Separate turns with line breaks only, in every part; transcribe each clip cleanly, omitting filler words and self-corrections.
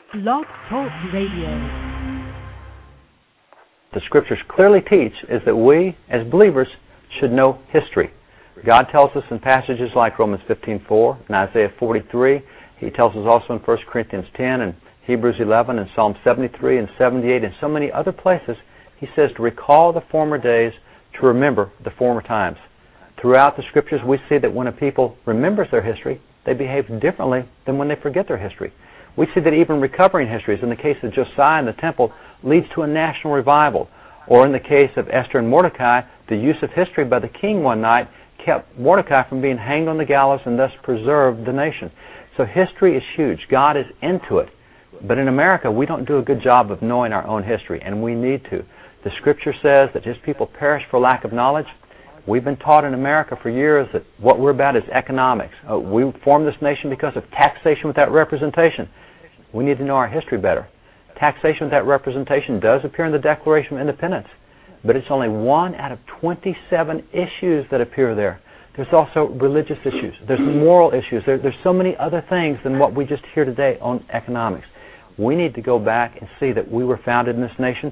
Blog Talk Radio.
The Scriptures clearly teach is that we, as believers, should know history. God tells us in passages like Romans 15:4 and Isaiah 43. He tells us also in 1 Corinthians 10 and Hebrews 11 and Psalm 73 and 78 and so many other places. He says to recall the former days, to remember the former times. Throughout the Scriptures, we see that when a people remembers their history, they behave differently than when they forget their history. We see that even recovering histories, in the case of Josiah and the temple, leads to a national revival. Or in the case of Esther and Mordecai, the use of history by the king one night kept Mordecai from being hanged on the gallows and thus preserved the nation. So history is huge. God is into it. But in America, we don't do a good job of knowing our own history, and we need to. The Scripture says that His people perish for lack of knowledge. We've been taught in America for years that what we're about is economics. We formed this nation because of taxation without representation. We need to know our history better. Taxation without representation does appear in the Declaration of Independence, but it's only one out of 27 issues that appear there. There's also religious issues. There's moral issues. There's so many other things than what we just hear today on economics. We need to go back and see that we were founded in this nation.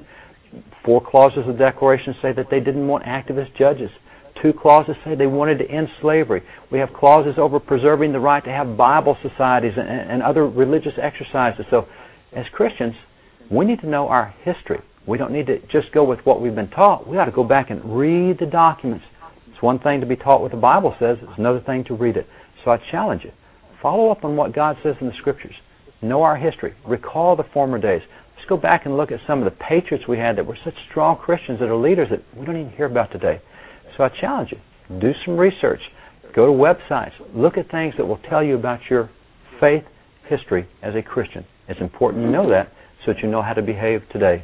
4 clauses of the Declaration say that they didn't want activist judges. 2 clauses say they wanted to end slavery. We have clauses over preserving the right to have Bible societies and other religious exercises. So as Christians, we need to know our history. We don't need to just go with what we've been taught. We ought to go back and read the documents. It's one thing to be taught what the Bible says. It's another thing to read it. So I challenge you. Follow up on what God says in the Scriptures. Know our history. Recall the former days. Let's go back and look at some of the patriots we had that were such strong Christians that are leaders that we don't even hear about today. So I challenge you. Do some research. Go to websites. Look at things that will tell you about your faith history as a Christian. It's important to know that so that you know how to behave today.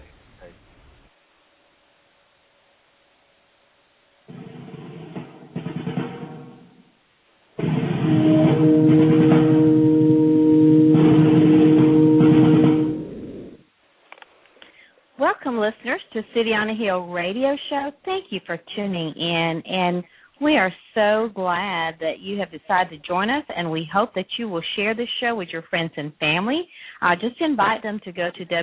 Welcome, listeners, to City on a Hill radio show. Thank you for tuning in, and we are so glad that you have decided to join us, and we hope that you will share this show with your friends and family. Just invite them to go to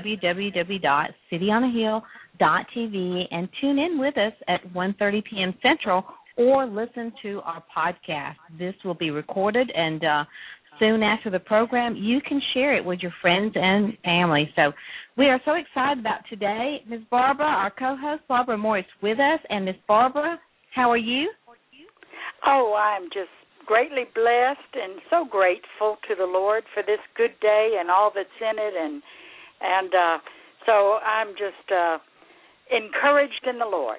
www.cityonahill.tv and tune in with us at 1:30 p.m. Central, or listen to our podcast. This will be recorded, and soon after the program, you can share it with your friends and family. So we are so excited about today. Ms. Barbara, our co-host, Barbara Moore, is with us. And Ms. Barbara, how are you?
Oh, I'm just greatly blessed and so grateful to the Lord for this good day and all that's in it. And so I'm just encouraged in the Lord.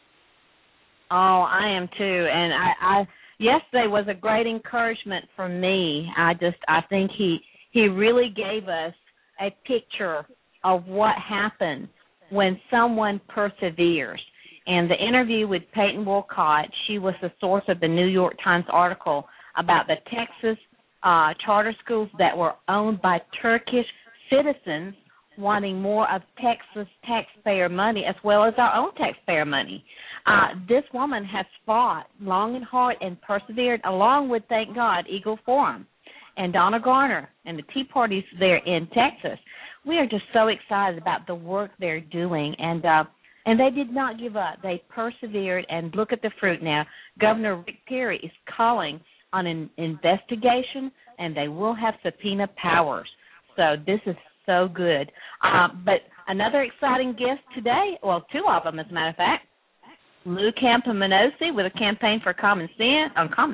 Oh, I am too. And I yesterday was a great encouragement for me. I think he really gave us a picture of what happens when someone perseveres. And the interview with Peyton Wolcott, she was the source of the New York Times article about the Texas charter schools that were owned by Turkish citizens wanting more of Texas taxpayer money as well as our own taxpayer money. This woman has fought long and hard and persevered along with, thank God, Eagle Forum and Donna Garner and the Tea Parties there in Texas. We are just so excited about the work they're doing, and they did not give up. They persevered, and look at the fruit now. Governor Rick Perry is calling on an investigation, and they will have subpoena powers. So this is so good. But another exciting guest today, well, 2 of them, as a matter of fact, Lou Campomanossi with a campaign for Common Sense,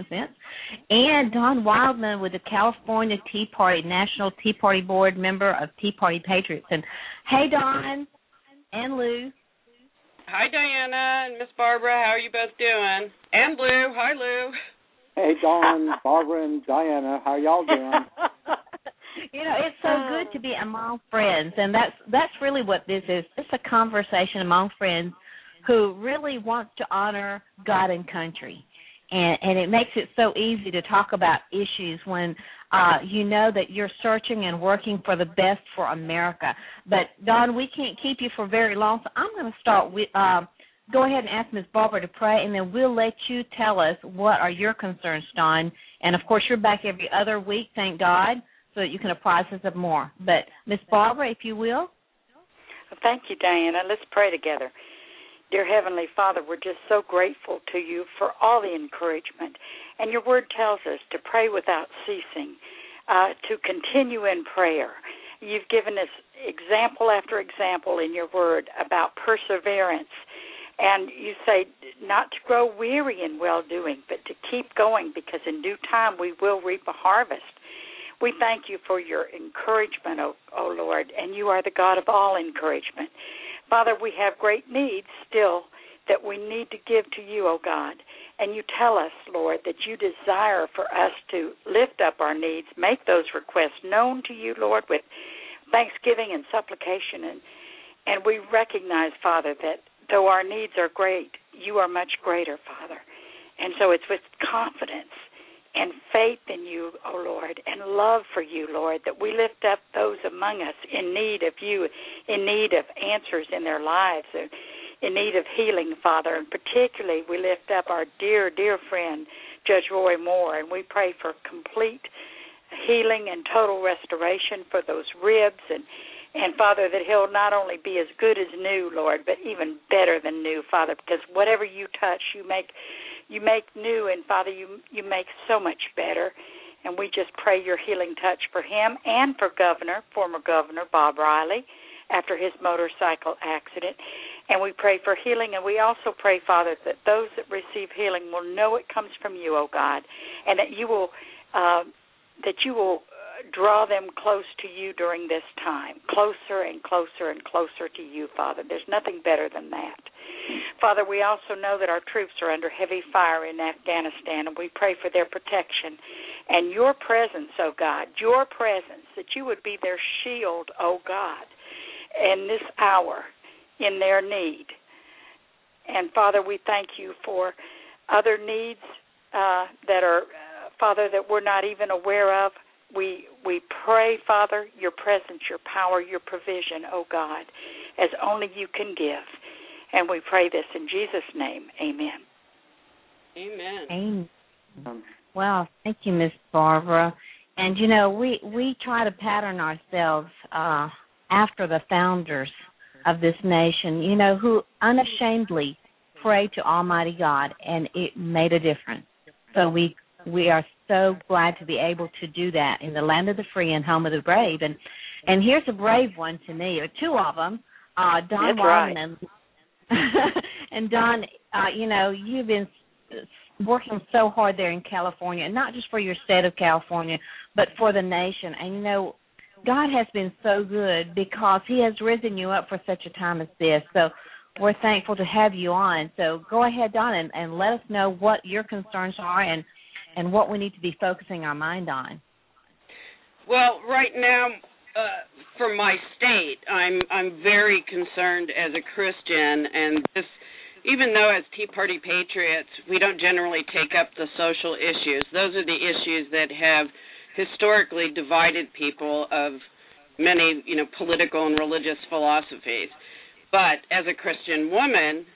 and Don Wildman with the California Tea Party, National Tea Party Board member of Tea Party Patriots. And hey, Don and Lou.
Hi, Diana and Miss Barbara. How are you both doing? And Lou. Hi, Lou.
Hey, Don, Barbara, and Diana. How y'all doing?
It's so good to be among friends, and that's really what this is. It's a conversation among friends who really wants to honor God and country. And it makes it so easy to talk about issues when you know that you're searching and working for the best for America. But, Don, we can't keep you for very long, so I'm going to start with go ahead and ask Ms. Barbara to pray, and then we'll let you tell us what are your concerns, Don. And, of course, you're back every other week, thank God. so that you can apprise us of more. But, Miss Barbara, if you will.
Well, thank you, Diana. Let's pray together. Dear Heavenly Father, we're just so grateful to you for all the encouragement. And your word tells us to pray without ceasing, to continue in prayer. You've given us example after example in your word about perseverance. And you say not to grow weary in well-doing, but to keep going, because in due time we will reap a harvest. We thank you for your encouragement, O Lord, and you are the God of all encouragement. Father, we have great needs still that we need to give to you, O God. And you tell us, Lord, that you desire for us to lift up our needs, make those requests known to you, Lord, with thanksgiving and supplication. And we recognize, Father, that though our needs are great, you are much greater, Father. And so it's with confidence and faith in you, O Lord, and love for you, Lord, that we lift up those among us in need of you, in need of answers in their lives, in need of healing, Father. And particularly we lift up our dear, dear friend, Judge Roy Moore, and we pray for complete healing and total restoration for those ribs, and Father, that he'll not only be as good as new, Lord, but even better than new, Father, because whatever you touch, you make new, and Father, you make so much better. And we just pray your healing touch for him and for former Governor Bob Riley, after his motorcycle accident. And we pray for healing, and we also pray, Father, that those that receive healing will know it comes from you, O God, and that you will draw them close to you during this time, closer and closer and closer to you, Father. There's nothing better than that. Father, we also know that our troops are under heavy fire in Afghanistan, and we pray for their protection and your presence, oh God, your presence, that you would be their shield, oh God, in this hour, in their need. And Father, we thank you for other needs that are, Father, that we're not even aware of. We pray, Father, your presence, your power, your provision, oh God, as only you can give. And we pray this in Jesus' name. Amen.
Amen.
Amen. Well, thank you, Miss Barbara. And, you know, we try to pattern ourselves after the founders of this nation, you know, who unashamedly prayed to Almighty God, and it made a difference. So we are so glad to be able to do that in the land of the free and home of the brave. And here's a brave one to me, or two of them, Don Wyman. And Don, you know, you've been working so hard there in California, and not just for your state of California, but for the nation. And, you know, God has been so good because he has risen you up for such a time as this. So we're thankful to have you on. So go ahead, Don, and let us know what your concerns are and what we need to be focusing our mind on.
Well, right now, for my state, I'm very concerned as a Christian, and this, even though as Tea Party patriots, we don't generally take up the social issues. Those are the issues that have historically divided people of many, you know, political and religious philosophies. But as a Christian woman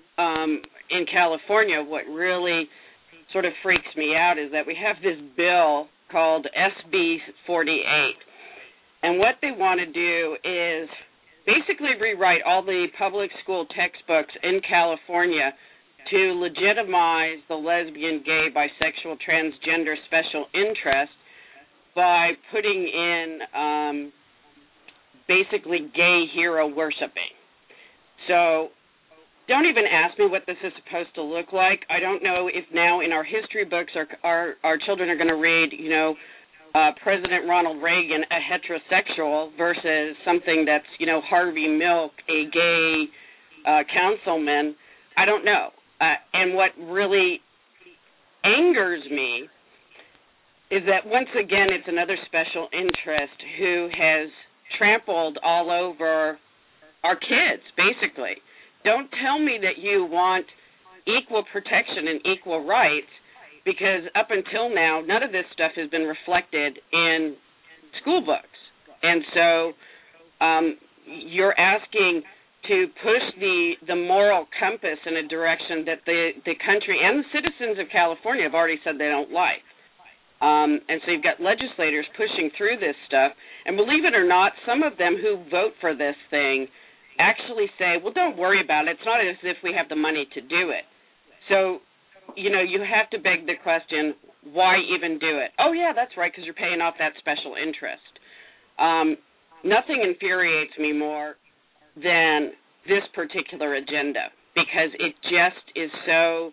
in California, what really sort of freaks me out is that we have this bill called SB 48. And what they want to do is basically rewrite all the public school textbooks in California to legitimize the lesbian, gay, bisexual, transgender special interest by putting in basically gay hero worshiping. So don't even ask me what this is supposed to look like. I don't know if now in our history books our children are going to read, you know, President Ronald Reagan, a heterosexual, versus something that's, you know, Harvey Milk, a gay councilman. I don't know. And what really angers me is that, once again, it's another special interest who has trampled all over our kids, basically. Don't tell me that you want equal protection and equal rights, because up until now, none of this stuff has been reflected in school books. And so you're asking to push the moral compass in a direction that the country and the citizens of California have already said they don't like. And so you've got legislators pushing through this stuff. And believe it or not, some of them who vote for this thing actually say, well, don't worry about it. It's not as if we have the money to do it. So, you have to beg the question, why even do it? Oh, yeah, that's right, because you're paying off that special interest. Nothing infuriates me more than this particular agenda, because it just is so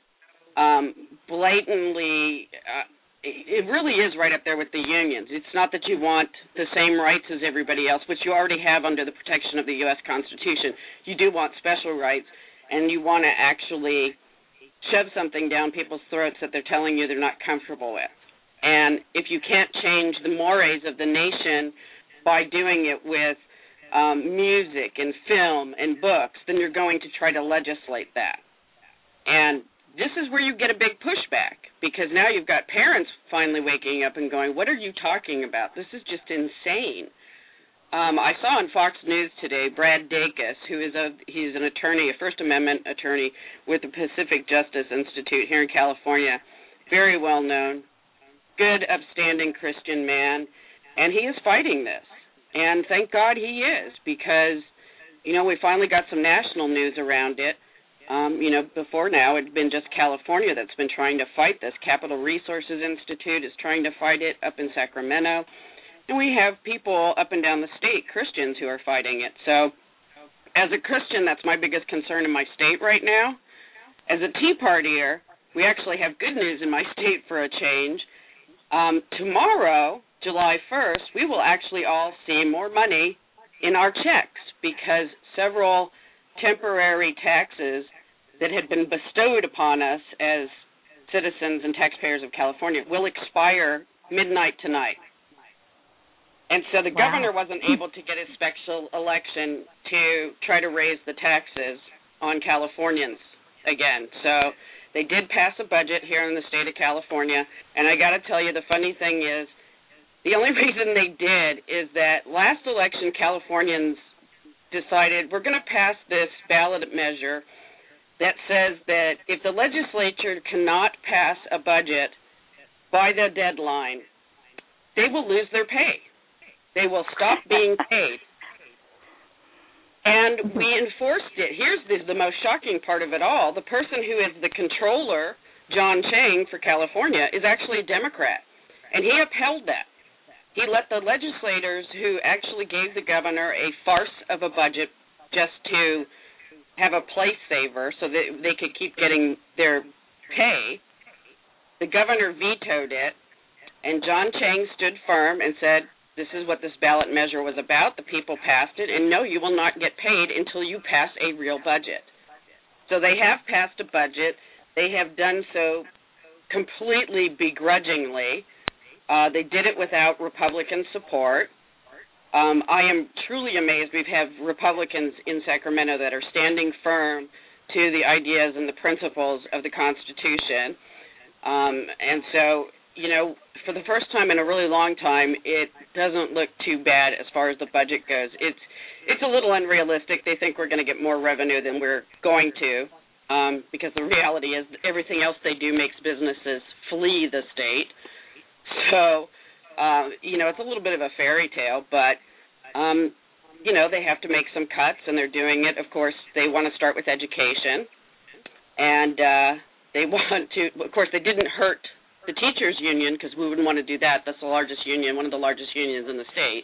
blatantly it really is right up there with the unions. It's not that you want the same rights as everybody else, which you already have under the protection of the U.S. Constitution. You do want special rights, and you want to actually shove something down people's throats that they're telling you they're not comfortable with. And if you can't change the mores of the nation by doing it with music and film and books, then you're going to try to legislate that. And this is where you get a big pushback, because now you've got parents finally waking up and going, what are you talking about? This is just insane. I saw on Fox News today Brad Dacus, he's an attorney, a First Amendment attorney with the Pacific Justice Institute here in California, very well known, good, upstanding Christian man, and he is fighting this. And thank God he is, because, we finally got some national news around it. Before now, it had been just California that's been trying to fight this. Capital Resources Institute is trying to fight it up in Sacramento. And we have people up and down the state, Christians, who are fighting it. So as a Christian, that's my biggest concern in my state right now. As a Tea Partier, we actually have good news in my state for a change. Tomorrow, July 1st, we will actually all see more money in our checks, because several temporary taxes that had been bestowed upon us as citizens and taxpayers of California will expire midnight tonight. And so the governor wasn't able to get his special election to try to raise the taxes on Californians again. So they did pass a budget here in the state of California, and I got to tell you, the funny thing is, the only reason they did is that last election Californians decided we're going to pass this ballot measure that says that if the legislature cannot pass a budget by the deadline, they will lose their pay. They will stop being paid. And we enforced it. Here's the most shocking part of it all. The person who is the controller, John Chang, for California, is actually a Democrat, and he upheld that. He let the legislators who actually gave the governor a farce of a budget just to have a place saver so that they could keep getting their pay. The governor vetoed it, and John Chang stood firm and said, this is what this ballot measure was about. The people passed it, and no, you will not get paid until you pass a real budget. So they have passed a budget. They have done so completely begrudgingly. They did it without Republican support. I am truly amazed. We have Republicans in Sacramento that are standing firm to the ideas and the principles of the Constitution. And so, for the first time in a really long time, it doesn't look too bad as far as the budget goes. It's a little unrealistic. They think we're going to get more revenue than we're going to, because the reality is everything else they do makes businesses flee the state. So, it's a little bit of a fairy tale, but, they have to make some cuts, and they're doing it. Of course, they want to start with education, and they want to, of course, they didn't hurt the teachers' union, because we wouldn't want to do that. That's the largest union, one of the largest unions in the state.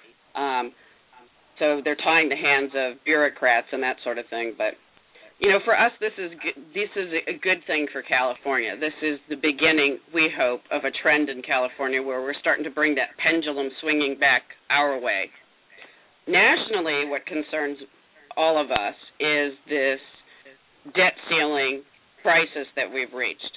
So they're tying the hands of bureaucrats and that sort of thing, but for us, this is a good thing for California. This is the beginning, we hope, of a trend in California where we're starting to bring that pendulum swinging back our way. Nationally, what concerns all of us is this debt ceiling crisis that we've reached.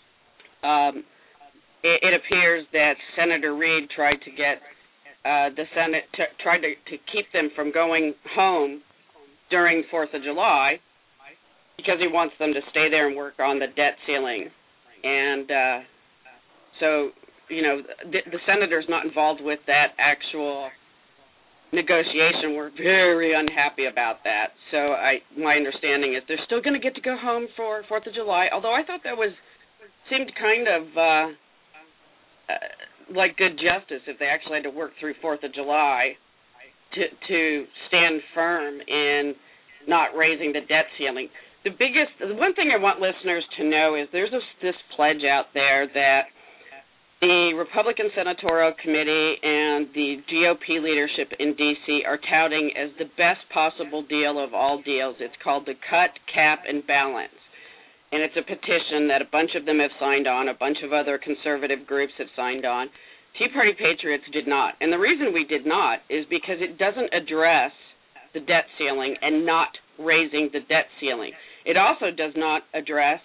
It appears that Senator Reid tried to get the Senate to keep them from going home during 4th of July, because he wants them to stay there and work on the debt ceiling. And so, the senator's not involved with that actual negotiation. We're very unhappy about that. So my understanding is they're still going to get to go home for 4th of July, although I thought that seemed kind of like good justice if they actually had to work through 4th of July to stand firm in not raising the debt ceiling. The one thing I want listeners to know is there's this pledge out there that the Republican Senatorial Committee and the GOP leadership in D.C. are touting as the best possible deal of all deals. It's called the Cut, Cap, and Balance. And it's a petition that a bunch of them have signed on, a bunch of other conservative groups have signed on. Tea Party Patriots did not. And the reason we did not is because it doesn't address the debt ceiling and not raising the debt ceiling. It also does not address,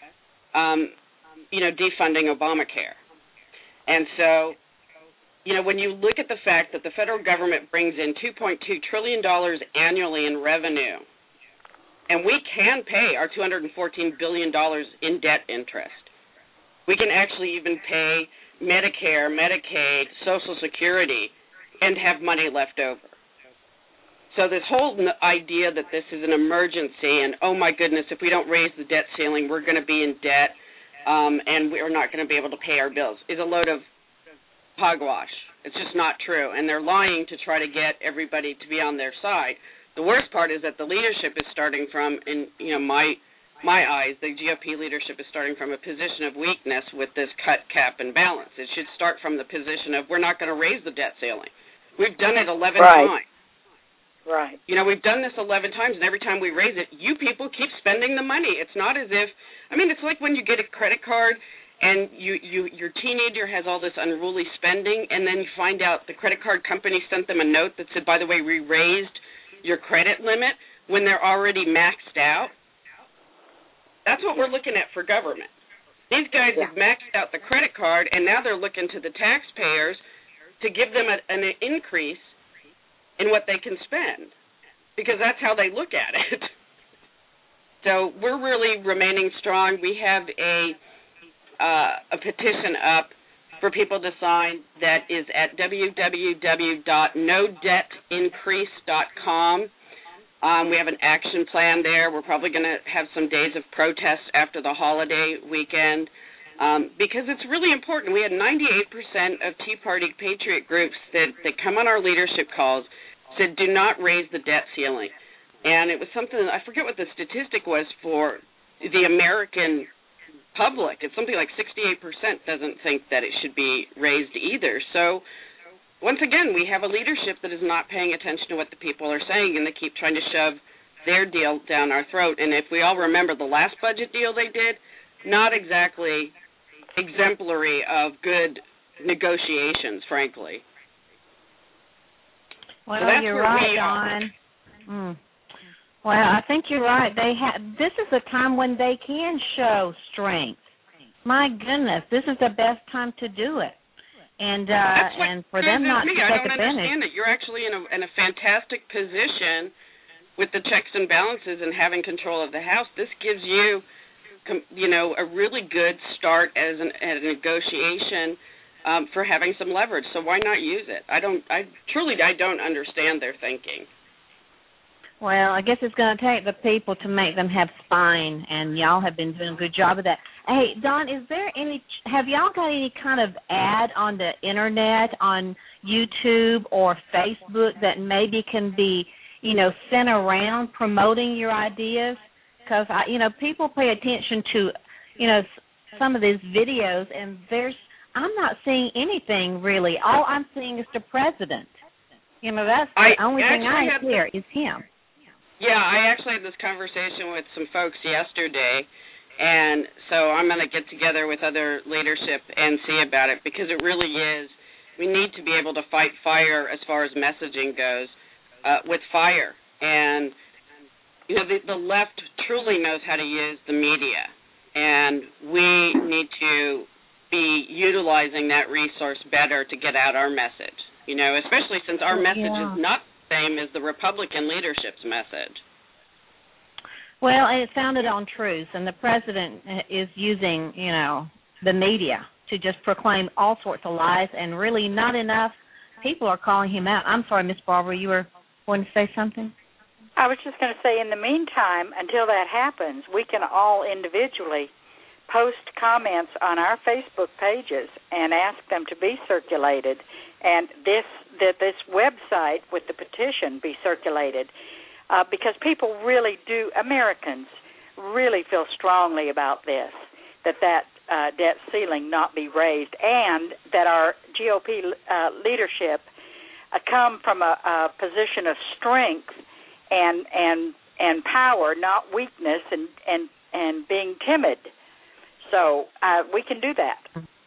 defunding Obamacare. And so, when you look at the fact that the federal government brings in $2.2 trillion annually in revenue, and we can pay our $214 billion in debt interest. We can actually even pay Medicare, Medicaid, Social Security, and have money left over. So this whole idea that this is an emergency and, oh, my goodness, if we don't raise the debt ceiling, we're going to be in debt, and we're not going to be able to pay our bills is a load of hogwash. It's just not true, and they're lying to try to get everybody to be on their side. The worst part is that the leadership is starting from, in my eyes, the GOP leadership is starting from a position of weakness with this cut, cap, and balance. It should start from the position of we're not going to raise the debt ceiling. We've done it 11 times.
Right.
We've done this 11 times, and every time we raise it, you people keep spending the money. It's not as if, it's like when you get a credit card and your teenager has all this unruly spending, and then you find out the credit card company sent them a note that said, by the way, we raised your credit limit when they're already maxed out. That's what we're looking at for government. These guys have maxed out the credit card, and now they're looking to the taxpayers to give them an increase in what they can spend, because that's how they look at it. So we're really remaining strong. We have a petition up for people to sign that is at www.nodebtincrease.com. We have an action plan there. We're probably going to have some days of protest after the holiday weekend because it's really important. We had 98% of Tea Party Patriot groups that come on our leadership calls said do not raise the debt ceiling. And it was something, I forget what the statistic was for the American public. It's something like 68% doesn't think that it should be raised either. So once again, we have a leadership that is not paying attention to what the people are saying, and they keep trying to shove their deal down our throat. And if we all remember the last budget deal they did, not exactly exemplary of good negotiations, frankly.
Well,
so
you're right, Dawn. Well, I think you're right. This is a time when they can show strength. My goodness, this is the best time to do it. And for them not to take advantage.
I don't understand it. You're actually in a fantastic position with the checks and balances and having control of the House. This gives you, a really good start as a negotiation for having some leverage. So why not use it? I don't understand their thinking.
Well, I guess it's going to take the people to make them have spine, and y'all have been doing a good job of that. Hey, Dawn, have y'all got any kind of ad on the Internet, on YouTube or Facebook that maybe can be, sent around promoting your ideas? Because, people pay attention to, some of these videos, and I'm not seeing anything really. All I'm seeing is the president. That's the only thing I hear is him.
Yeah, I actually had this conversation with some folks yesterday, and so I'm going to get together with other leadership and see about it, because it really is, we need to be able to fight fire as far as messaging goes with fire. And, the left truly knows how to use the media, and we need to be utilizing that resource better to get out our message, especially since our message is not same as the Republican leadership's message.
Well, and it's founded on truth, and the president is using, the media to just proclaim all sorts of lies, and really not enough people are calling him out. I'm sorry, Miss Barbara, you were going to say something?
I was just going to say, in the meantime, until that happens, we can all individually post comments on our Facebook pages and ask them to be circulated, and this website with the petition be circulated, because people really do, Americans really feel strongly about this, that debt ceiling not be raised, and that our GOP leadership come from a position of strength and power, not weakness and being timid. So we can do that.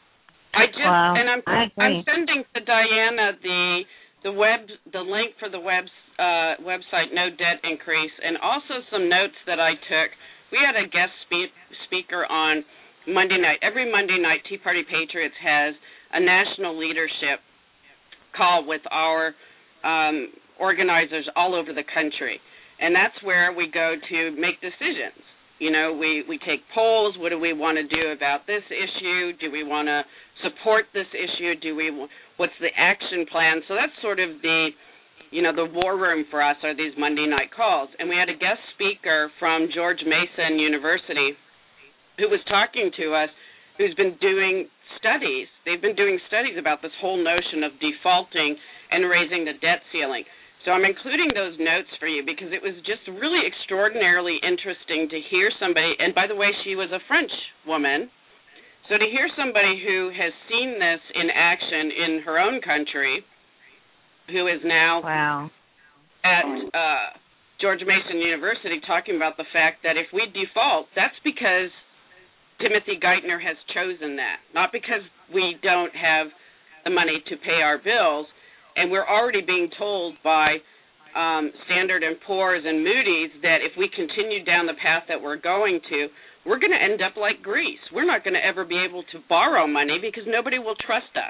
I'm sending to Diana the link for the website No Debt Increase, and also some notes that I took. We had a guest speaker on Monday night. Every Monday night, Tea Party Patriots has a national leadership call with our organizers all over the country, and that's where we go to make decisions. You know, we take polls. What do we want to do about this issue? Do we want to support this issue? What's the action plan? So that's sort of the war room for us are these Monday night calls. And we had a guest speaker from George Mason University who was talking to us, who's been doing studies. They've been doing studies about this whole notion of defaulting and raising the debt ceiling. So I'm including those notes for you because it was just really extraordinarily interesting to hear somebody, and by the way, she was a French woman, so to hear somebody who has seen this in action in her own country, who is now at George Mason University talking about the fact that if we default, that's because Timothy Geithner has chosen that, not because we don't have the money to pay our bills. And we're already being told by Standard & Poor's and Moody's that if we continue down the path that we're going to, we're going to end up like Greece. We're not going to ever be able to borrow money because nobody will trust us.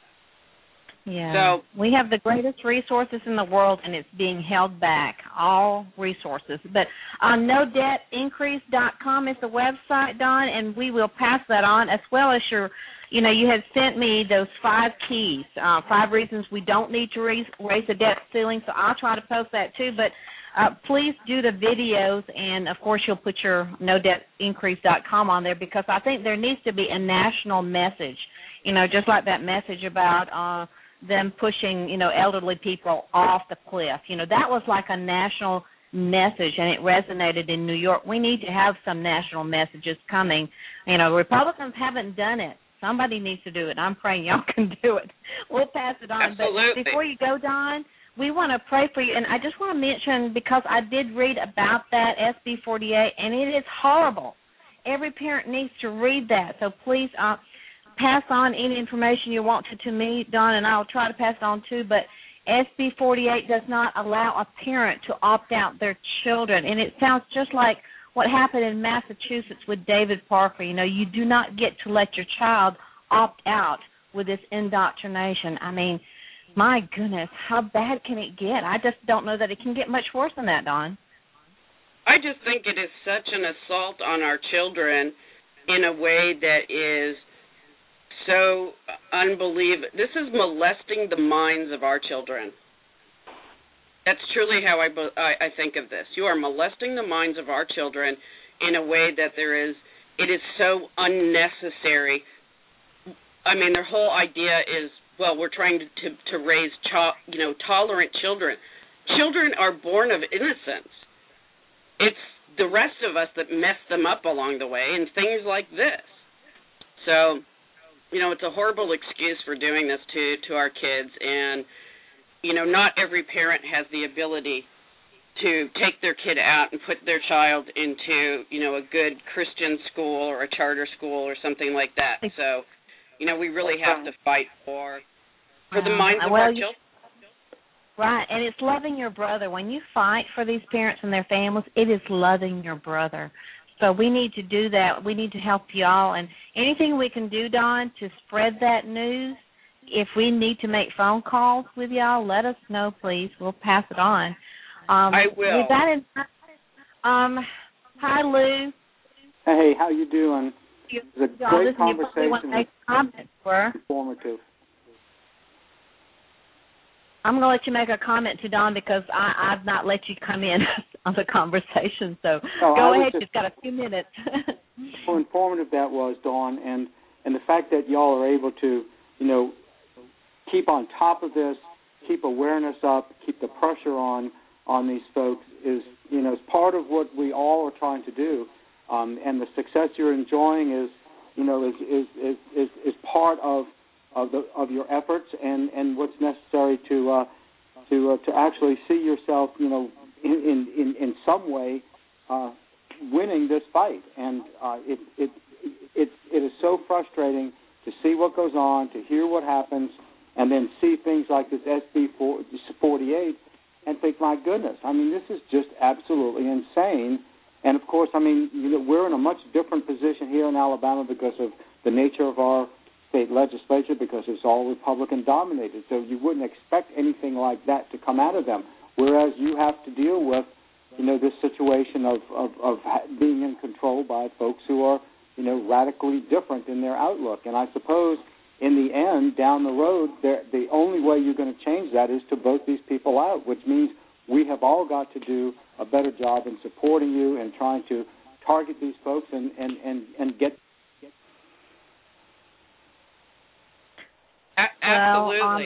Yeah.
So
we have the greatest resources in the world, and it's being held back, all resources. But NoDebtIncrease.com is the website, Don, and we will pass that on, as well as you had sent me those 5 keys, 5 reasons we don't need to raise the debt ceiling, so I'll try to post that too. But please do the videos, and, of course, you'll put your NoDebtIncrease.com on there, because I think there needs to be a national message, just like that message about them pushing, elderly people off the cliff. That was like a national message, and it resonated in New York. We need to have some national messages coming. Republicans haven't done it. Somebody needs to do it. I'm praying y'all can do it. We'll pass it on.
Absolutely.
But before you go, Don, we want to pray for you. And I just want to mention, because I did read about that, SB 48, and it is horrible. Every parent needs to read that. So please pass on any information you want to me, Don, and I'll try to pass it on too. But SB 48 does not allow a parent to opt out their children. And it sounds just like what happened in Massachusetts with David Parker. You do not get to let your child opt out with this indoctrination. I mean, my goodness, how bad can it get? I just don't know that it can get much worse than that, Don.
I just think it is such an assault on our children in a way that is so unbelievable. This is molesting the minds of our children. That's truly how I think of this. You are molesting the minds of our children in a way that it is so unnecessary. I mean, their whole idea is, well, we're trying to raise tolerant children. Children are born of innocence. It's the rest of us that mess them up along the way, and things like this. So, it's a horrible excuse for doing this to our kids, and not every parent has the ability to take their kid out and put their child into, a good Christian school or a charter school or something like that. So, we really have to fight for the minds of our children.
Right, and it's loving your brother. When you fight for these parents and their families, it is loving your brother. So we need to do that. We need to help y'all. And anything we can do, Don, to spread that news, if we need to make phone calls with y'all, let us know, please. We'll pass it on.
I will.
With that in mind, hi, Lou.
Hey, how you doing? It was a great conversation. Informative.
I'm going to let you make a comment to Don, because I've not let you come in on the conversation. So go ahead. You've got a few minutes.
how informative that was, Dawn, and the fact that y'all are able to, keep on top of this, keep awareness up, keep the pressure on these folks is part of what we all are trying to do, and the success you're enjoying is part of your efforts and what's necessary to actually see yourself, in some way winning this fight. And it is so frustrating to see what goes on, to hear what happens, and then see things like this SB 48 and think, my goodness, this is just absolutely insane. And, of course, we're in a much different position here in Alabama because of the nature of our state legislature, because it's all Republican-dominated. So you wouldn't expect anything like that to come out of them, whereas you have to deal with, this situation of being in control by folks who are, radically different in their outlook. And I suppose in the end, down the road, the only way you're going to change that is to vote these people out, which means we have all got to do a better job in supporting you and trying to target these folks and get.
Absolutely.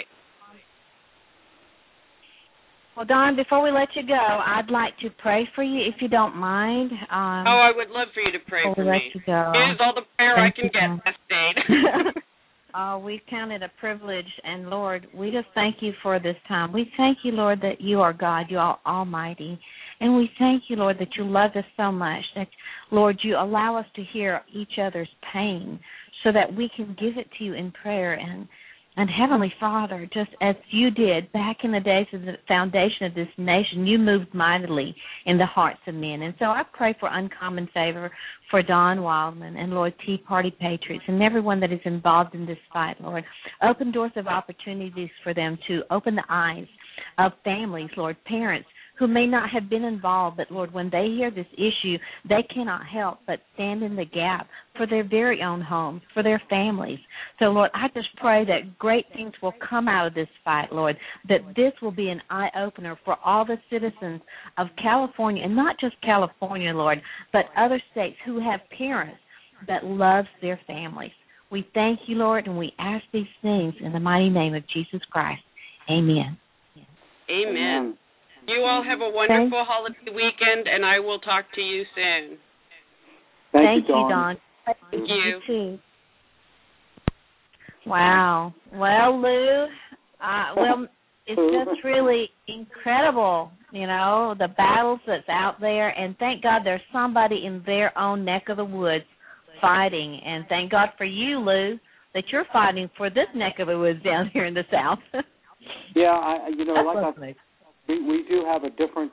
Well, Don, before we let you go, I'd like to pray for you, if you don't mind.
I would love for you to pray for me.
Let you go.
Here's all the prayer I can get this day.
We count it a privilege, and Lord, we just thank you for this time. We thank you, Lord, that you are God, you are almighty. And we thank you, Lord, that you love us so much, that, Lord, you allow us to hear each other's pain so that we can give it to you in prayer. And Heavenly Father, just as you did back in the days of the foundation of this nation, you moved mightily in the hearts of men. And so I pray for uncommon favor for Don Wildman and, Lord, Tea Party Patriots and everyone that is involved in this fight, Lord. Open doors of opportunities for them to open the eyes of families, Lord, parents, who may not have been involved, but, Lord, when they hear this issue, they cannot help but stand in the gap for their very own homes, for their families. So, Lord, I just pray that great things will come out of this fight, Lord, that this will be an eye-opener for all the citizens of California, and not just California, Lord, but other states who have parents that love their families. We thank you, Lord, and we ask these things in the mighty name of Jesus Christ. Amen.
Amen. You all have a wonderful holiday weekend, and I will talk to you soon.
Thank you,
Dawn.
Thank you.
You too. Wow. Well, Lou, it's just really incredible, the battles that's out there, and thank God there's somebody in their own neck of the woods fighting, and thank God for you, Lou, that you're fighting for this neck of the woods down here in the South.
Yeah, we do have a different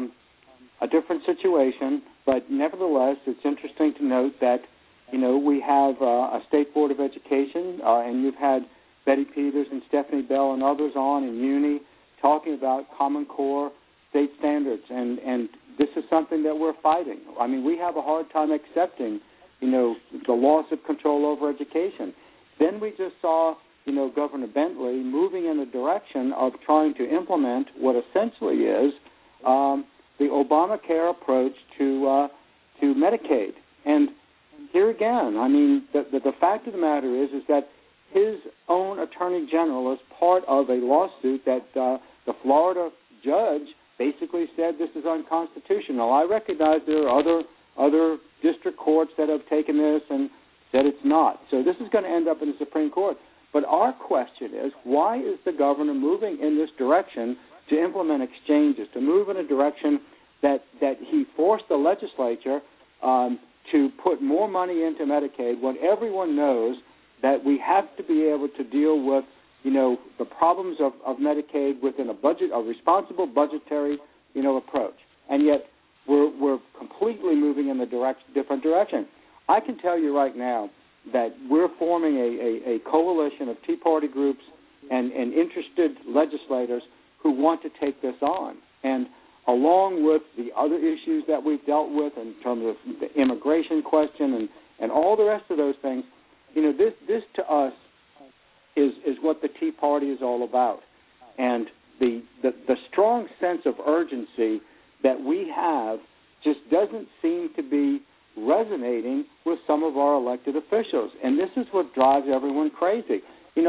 situation, but nevertheless, it's interesting to note that we have a state board of education, and you've had Betty Peters and Stephanie Bell and others on in Uni talking about Common Core state standards, and this is something that we're fighting. We have a hard time accepting, the loss of control over education. Then we just saw Governor Bentley moving in the direction of trying to implement what essentially is the Obamacare approach to Medicaid. And here again, the fact of the matter is that his own Attorney General is part of a lawsuit that the Florida judge basically said this is unconstitutional. I recognize there are other district courts that have taken this and said it's not. So this is going to end up in the Supreme Court. But our question is, why is the governor moving in this direction to implement exchanges, to move in a direction that he forced the legislature to put more money into Medicaid when everyone knows that we have to be able to deal with, the problems of Medicaid within a responsible budgetary, approach. And yet we're completely moving in the different direction. I can tell you right now that we're forming a coalition of Tea Party groups and interested legislators who want to take this on. And along with the other issues that we've dealt with in terms of the immigration question and all the rest of those things, this to us is what the Tea Party is all about. And the strong sense of urgency that we have just doesn't seem to be resonating with some of our elected officials. And this is what drives everyone crazy.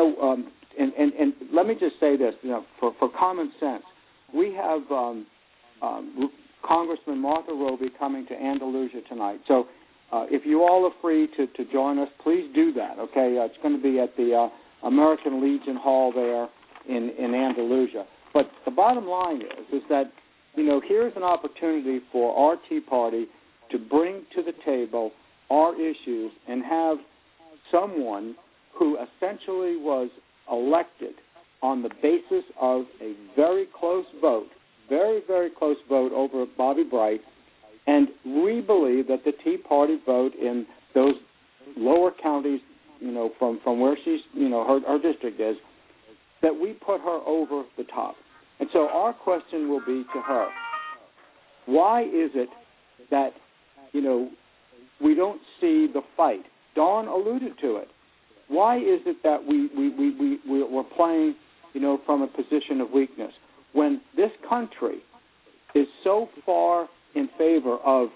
And let me just say this, for common sense, we have Congressman Martha Roby coming to Andalusia tonight. So if you all are free to join us, please do that, okay? It's going to be at the American Legion Hall there in Andalusia. But the bottom line is that, here's an opportunity for our Tea Party to bring to the table our issues and have someone who essentially was elected on the basis of a very close vote, very, very close vote over Bobby Bright. And we believe that the Tea Party vote in those lower counties, from where she's, her district is, that we put her over the top. And so our question will be to her, why is it that, we don't see the fight? Dawn alluded to it. Why is it that we're playing, from a position of weakness when this country is so far in favor of,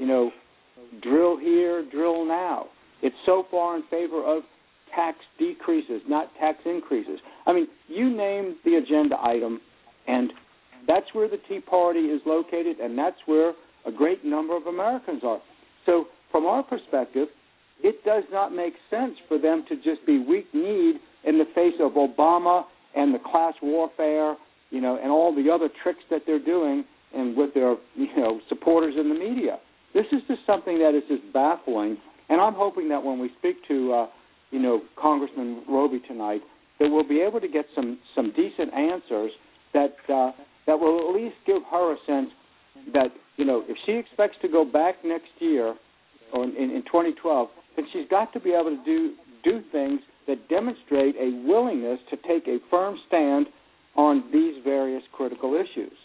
drill here, drill now? It's so far in favor of tax decreases, not tax increases. I mean, you name the agenda item, and that's where the Tea Party is located, and that's where a great number of Americans are. So from our perspective, it does not make sense for them to just be weak-kneed in the face of Obama and the class warfare, and all the other tricks that they're doing and with their, supporters in the media. This is just something that is just baffling, and I'm hoping that when we speak to, Congressman Roby tonight, that we'll be able to get some decent answers that will at least give her a sense that, if she expects to go back next year or in 2012, then she's got to be able to do things that demonstrate a willingness to take a firm stand on these various critical issues.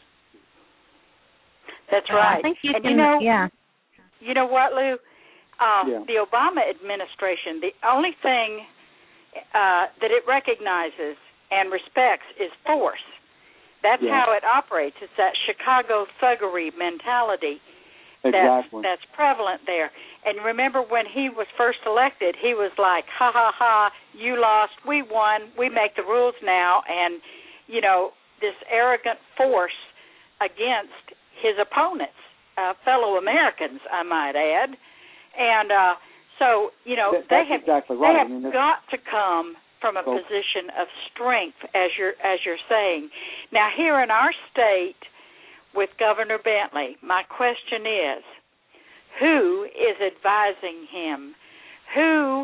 That's right.
I think you
and
can, yeah.
You know what, Lou? The Obama administration, the only thing that it recognizes and respects is force. That's how it operates. It's that Chicago thuggery mentality that's prevalent there. And remember when he was first elected, he was like, ha, ha, ha, you lost, we won, we make the rules now. And, this arrogant force against his opponents, fellow Americans, I might add. And so, they have got to come from a position of strength, as you're saying. Now, here in our state with Governor Bentley, my question is, who is advising him? Who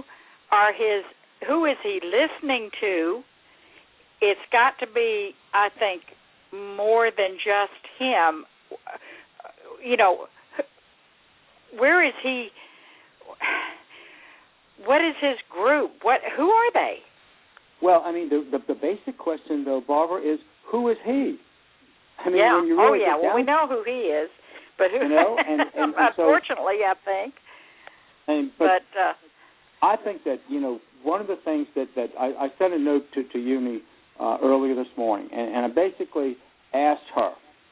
is he listening to? It's got to be, I think, more than just him. Where is he? What is his group? Who are they?
Well, I mean, the basic question, though, Barbara, is who is he? I mean,
yeah.
When you really
we know who he is, but who?
And
unfortunately,
so,
I think. But
I think that one of the things that I sent a note to Uni earlier this morning, and I basically asked her,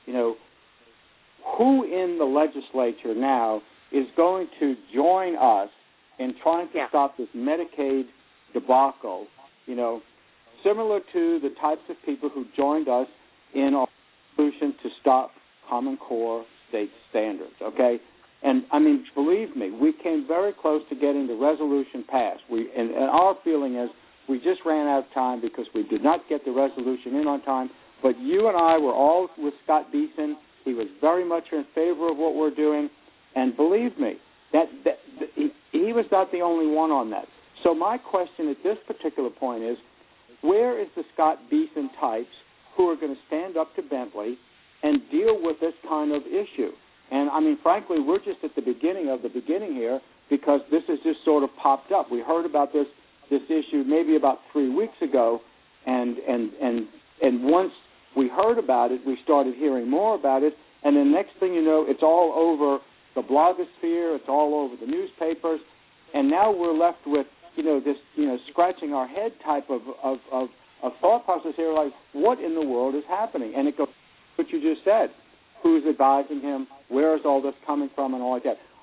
who in the legislature now is going to join us in trying to stop this Medicaid debacle, similar to the types of people who joined us in our solution to stop Common Core state standards, okay? And, I mean, believe me, we came very close to getting the resolution passed. And our feeling is we just ran out of time because we did not get the resolution in on time. But you and I were all with Scott Beeson. He was very much in favor of what we're doing. And believe me, he was not the only one on that. So my question at this particular point is, where is the Scott Beeson types who are going to stand up to Bentley and deal with this kind of issue? And, I mean, frankly, we're just at the beginning of the beginning here because this has just sort of popped up. We heard about this issue maybe about 3 weeks ago, and once we heard about it, we started hearing more about it, and then next thing you know, it's all over the blogosphere, it's all over the newspapers, and now we're left with, this, scratching our head type of thought process here, like, what in the world is happening? And it goes, what you just said, who's advising him, where is all this coming from, and all like that.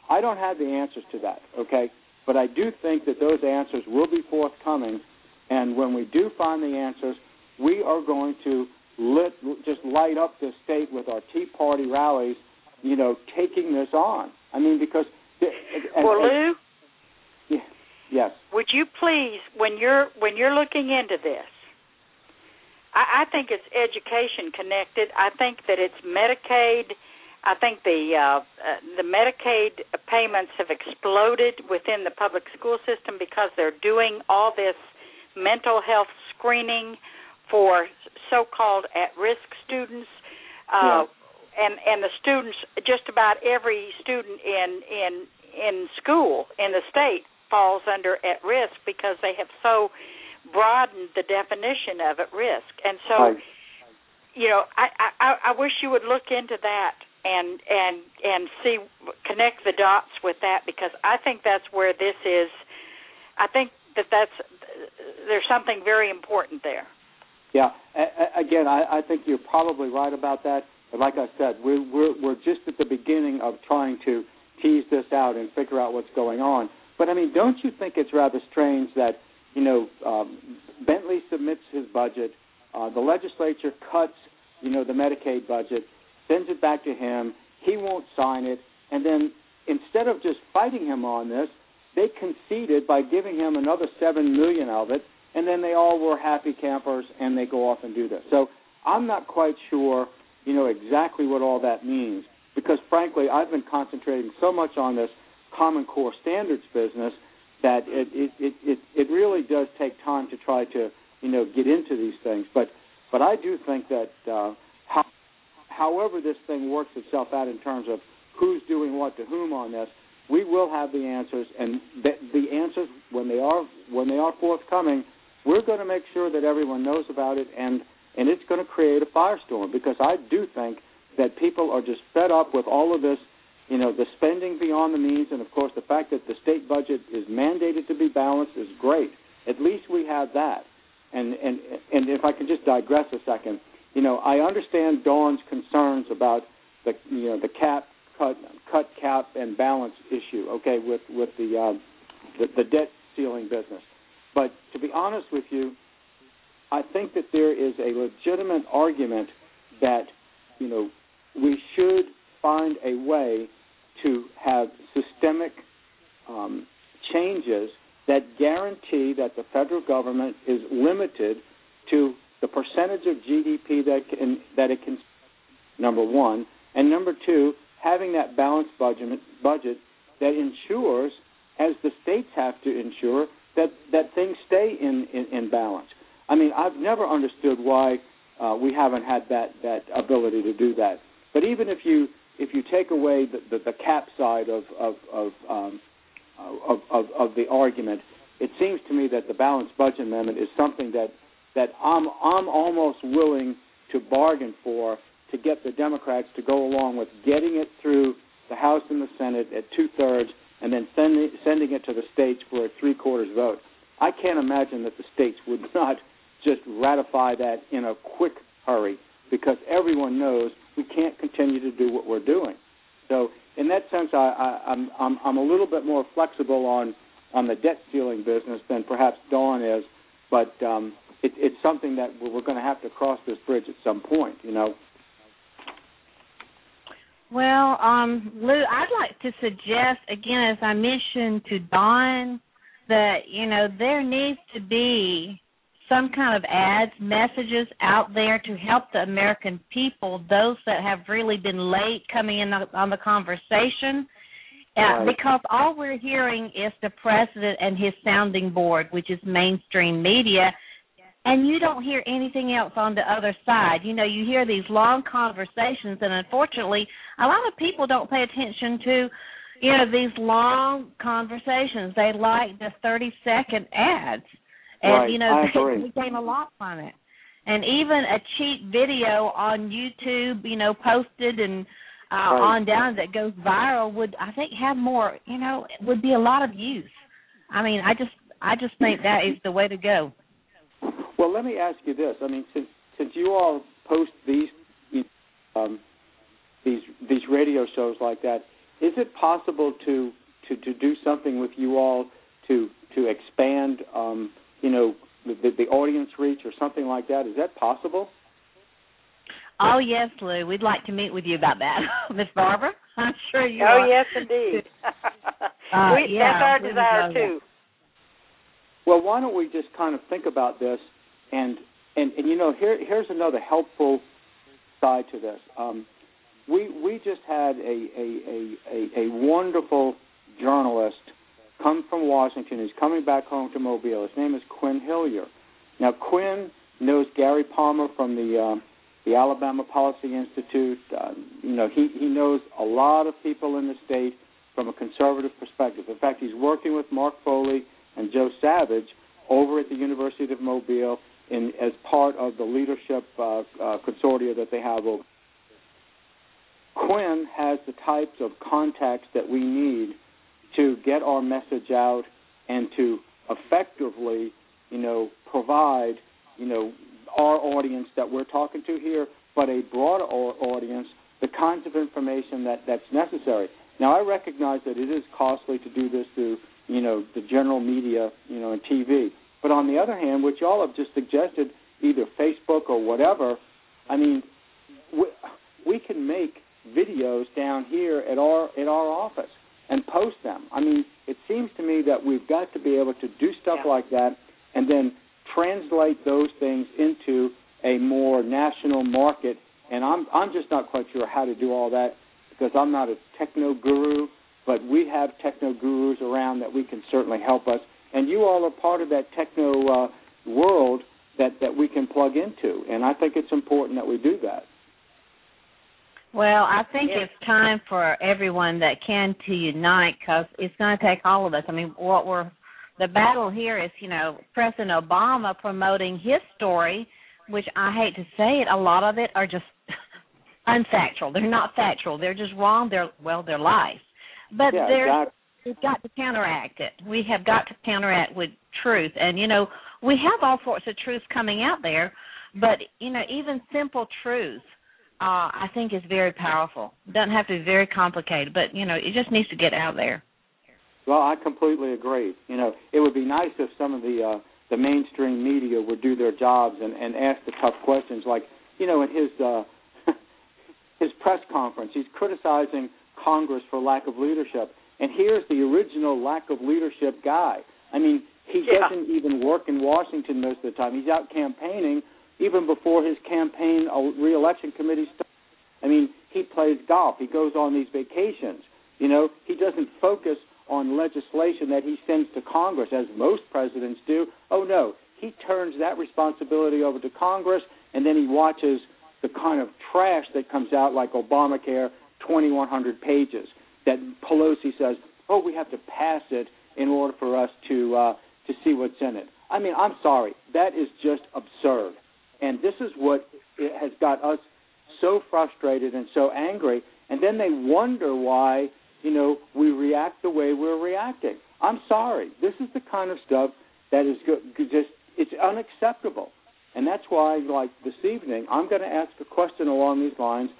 I don't have the answers to that, okay? But I do think that those answers will be forthcoming, and when we do find the answers, we are going to just light up the state with our Tea Party rallies, taking this on. I mean, because...
Lou?
Yes.
Would you please, when you're looking into this, I think it's education connected. I think that it's Medicaid. I think the Medicaid payments have exploded within the public school system because they're doing all this mental health screening for so-called at-risk students. And the students, just about every student in school in the state falls under at risk because they have so broadened the definition of at risk. And so, I wish you would look into that and see, connect the dots with that, because I think that's where this is. I think there's something very important there.
Yeah. Again, I think you're probably right about that. But like I said, we're just at the beginning of trying to tease this out and figure out what's going on. But, I mean, don't you think it's rather strange that, Bentley submits his budget, the legislature cuts, the Medicaid budget, sends it back to him, he won't sign it, and then instead of just fighting him on this, they conceded by giving him another $7 million of it, and then they all were happy campers and they go off and do this. So I'm not quite sure, exactly what all that means, because, frankly, I've been concentrating so much on this Common Core standards business that it really does take time to try to get into these things. But I do think that however this thing works itself out in terms of who's doing what to whom on this, we will have the answers, and the answers when they are forthcoming, we're going to make sure that everyone knows about it, and it's going to create a firestorm, because I do think that people are just fed up with all of this. The spending beyond the means, and, of course, the fact that the state budget is mandated to be balanced is great. At least we have that. And if I can just digress a second, I understand Dawn's concerns about the cut cap and balance issue, okay, with the debt ceiling business. But to be honest with you, I think that there is a legitimate argument that, we should find a way to have systemic changes that guarantee that the federal government is limited to the percentage of GDP that it can, number one, and number two, having that balanced budget that ensures, as the states have to ensure, that things stay in balance. I mean, I've never understood why we haven't had that ability to do that. But even if you take away the cap side of the argument, it seems to me that the balanced budget amendment is something that I'm almost willing to bargain for, to get the Democrats to go along with getting it through the House and the Senate at 2/3, and then sending it to the states for a 3/4 vote. I can't imagine that the states would not just ratify that in a quick hurry, because everyone knows we can't continue to do what we're doing. So in that sense, I'm a little bit more flexible on the debt ceiling business than perhaps Dawn is, but it's something that we're going to have to cross this bridge at some point,
Well, Lou, I'd like to suggest, again, as I mentioned to Dawn, that, there needs to be some kind of ads, messages out there to help the American people, those that have really been late coming in on the conversation,
right.
Because all we're hearing is the president and his sounding board, which is mainstream media, and you don't hear anything else on the other side. You hear these long conversations, and unfortunately, a lot of people don't pay attention to, these long conversations. They like the 30-second ads. And,
right.
we gain a lot from it. And even a cheap video on YouTube, posted and
right.
on down that goes viral would, I think, have more, would be a lot of use. I mean, I just think that is the way to go.
Well, let me ask you this. I mean, since you all post these radio shows like that, is it possible to do something with you all to expand, the audience reach or something like that? Is that possible?
Oh, yes, Lou. We'd like to meet with you about that. Miss Barbara, I'm sure you are.
Oh, yes, indeed. That's our desire, too.
Well, why don't we just kind of think about this, and here's another helpful side to this. We just had a wonderful journalist come from Washington. He's coming back home to Mobile. His name is Quinn Hillier. Now, Quinn knows Gary Palmer from the Alabama Policy Institute. He knows a lot of people in the state from a conservative perspective. In fact, he's working with Mark Foley and Joe Savage over at the University of Mobile as part of the leadership consortia that they have over. Quinn has the types of contacts that we need to get our message out and to effectively, provide, our audience that we're talking to here, but a broader audience, the kinds of information that's necessary. Now, I recognize that it is costly to do this through, the general media, and TV. But on the other hand, what y'all have just suggested, either Facebook or whatever, I mean, we can make videos down here at our office and post them. I mean, it seems to me that we've got to be able to do stuff like that and then translate those things into a more national market. And I'm just not quite sure how to do all that because I'm not a techno guru, but we have techno gurus around that we can certainly help us. And you all are part of that techno world that we can plug into. And I think it's important that we do that.
Well, I think it's time for everyone that can to unite because it's going to take all of us. I mean, the battle here is, President Obama promoting his story, which I hate to say it, a lot of it are just unfactual. They're not factual. They're just wrong. They're lies. But we've got to counteract it. We have got to counteract with truth. And, we have all sorts of truths coming out there, but, even simple truths, I think is very powerful. It doesn't have to be very complicated, but, it just needs to get out there.
Well, I completely agree. It would be nice if some of the mainstream media would do their jobs and ask the tough questions. Like, in his press conference, he's criticizing Congress for lack of leadership. And here's the original lack of leadership guy. I mean, he doesn't even work in Washington most of the time. He's out campaigning even before his campaign re-election committee starts. I mean, he plays golf. He goes on these vacations. He doesn't focus on legislation that he sends to Congress, as most presidents do. Oh, no. He turns that responsibility over to Congress, and then he watches the kind of trash that comes out like Obamacare, 2,100 pages, that Pelosi says, we have to pass it in order for us to see what's in it. I mean, I'm sorry. That is just absurd. And this is what has got us so frustrated and so angry. And then they wonder why, we react the way we're reacting. I'm sorry. This is the kind of stuff that is it's unacceptable. And that's why, like this evening, I'm going to ask a question along these lines,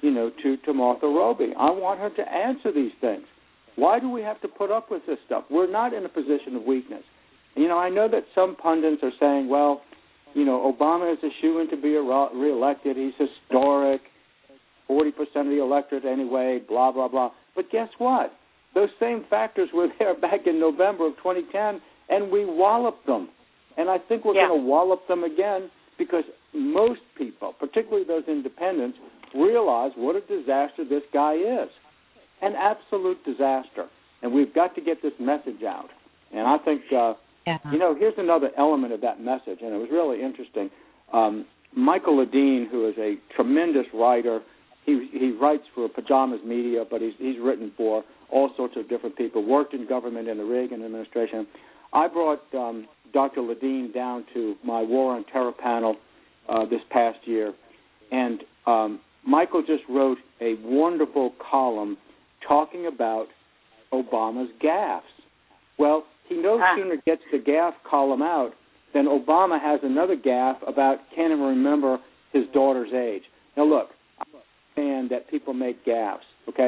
to Martha Roby. I want her to answer these things. Why do we have to put up with this stuff? We're not in a position of weakness. I know that some pundits are saying, well, Obama is a shoo-in to be reelected. He's historic, 40% of the electorate anyway, blah, blah, blah. But guess what? Those same factors were there back in November of 2010, and we walloped them. And I think we're going to wallop them again because most people, particularly those independents, realize what a disaster this guy is. An absolute disaster. And we've got to get this message out. And I think, here's another element of that message, and it was really interesting. Michael Ledeen, who is a tremendous writer, he writes for Pajamas Media, but he's written for all sorts of different people, worked in government in the Reagan administration. I brought Dr. Ledeen down to my War on Terror panel this past year, and Michael just wrote a wonderful column talking about Obama's gaffes. Well, he no sooner gets the gaffe column out than Obama has another gaffe about can't even remember his daughter's age. Now, look, I understand that people make gaffes, okay?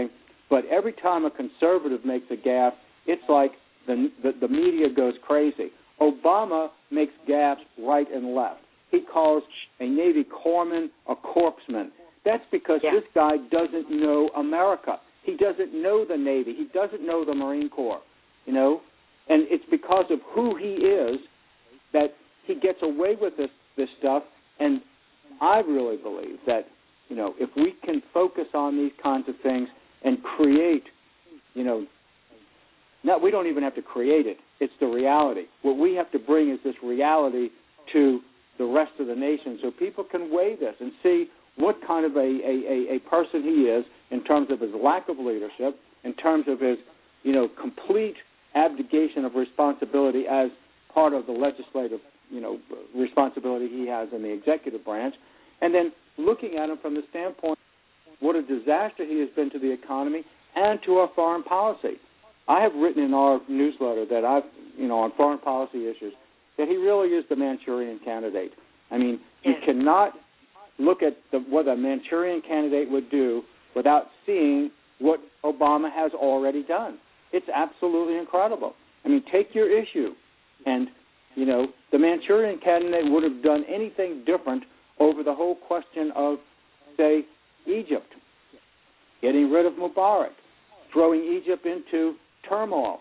But every time a conservative makes a gaffe, it's like the media goes crazy. Obama makes gaffes right and left. He calls a Navy corpsman a corpsman. That's because this guy doesn't know America. He doesn't know the Navy. He doesn't know the Marine Corps, you know. And it's because of who he is that he gets away with this stuff. And I really believe that, you know, if we can focus on these kinds of things and create, you know, we don't even have to create it. It's the reality. What we have to bring is this reality to the rest of the nation so people can weigh this and see what kind of a person he is in terms of his lack of leadership, in terms of his, you know, complete abdication of responsibility as part of the legislative, you know, responsibility he has in the executive branch, and then looking at him from the standpoint of what a disaster he has been to the economy and to our foreign policy. I have written in our newsletter that on foreign policy issues, that he really is the Manchurian candidate. I mean, you cannot look at what a Manchurian candidate would do without seeing what Obama has already done. It's absolutely incredible. I mean, take your issue, and, you know, the Manchurian candidate would have done anything different over the whole question of, say, Egypt, getting rid of Mubarak, throwing Egypt into turmoil,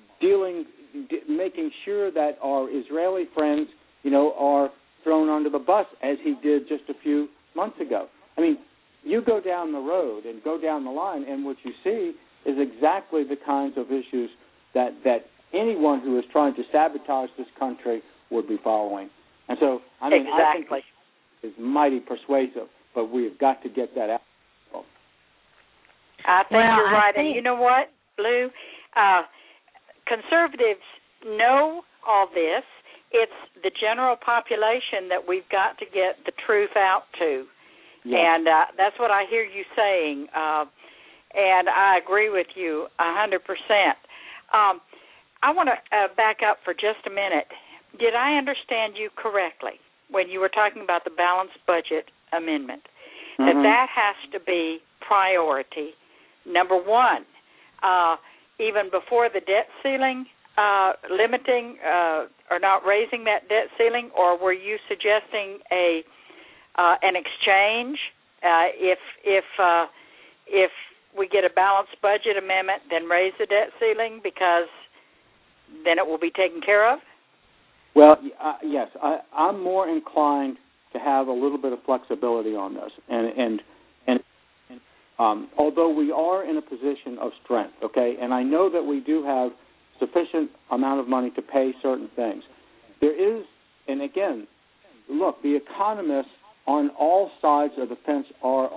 making sure that our Israeli friends, you know, are thrown under the bus, as he did just a few months ago. I mean, you go down the road and go down the line, and what you see is exactly the kinds of issues that anyone who is trying to sabotage this country would be following. And so, I mean, I think it's mighty persuasive, but we have got to get that out.
I think you're right. And you know what, Lou? Conservatives know all this. It's the general population that we've got to get the truth out to. Yes. And that's what I hear you saying. And I agree with you 100%. I want to back up for just a minute. Did I understand you correctly when you were talking about the balanced budget amendment, that has to be priority number one, even before the debt ceiling, limiting or not raising that debt ceiling, or were you suggesting an exchange if we get a balanced budget amendment, then raise the debt ceiling because then it will be taken care of?
Well, yes, I'm more inclined to have a little bit of flexibility on this, and although we are in a position of strength, okay, and I know that we do have sufficient amount of money to pay certain things, there is, and again, look, the economists on all sides of the fence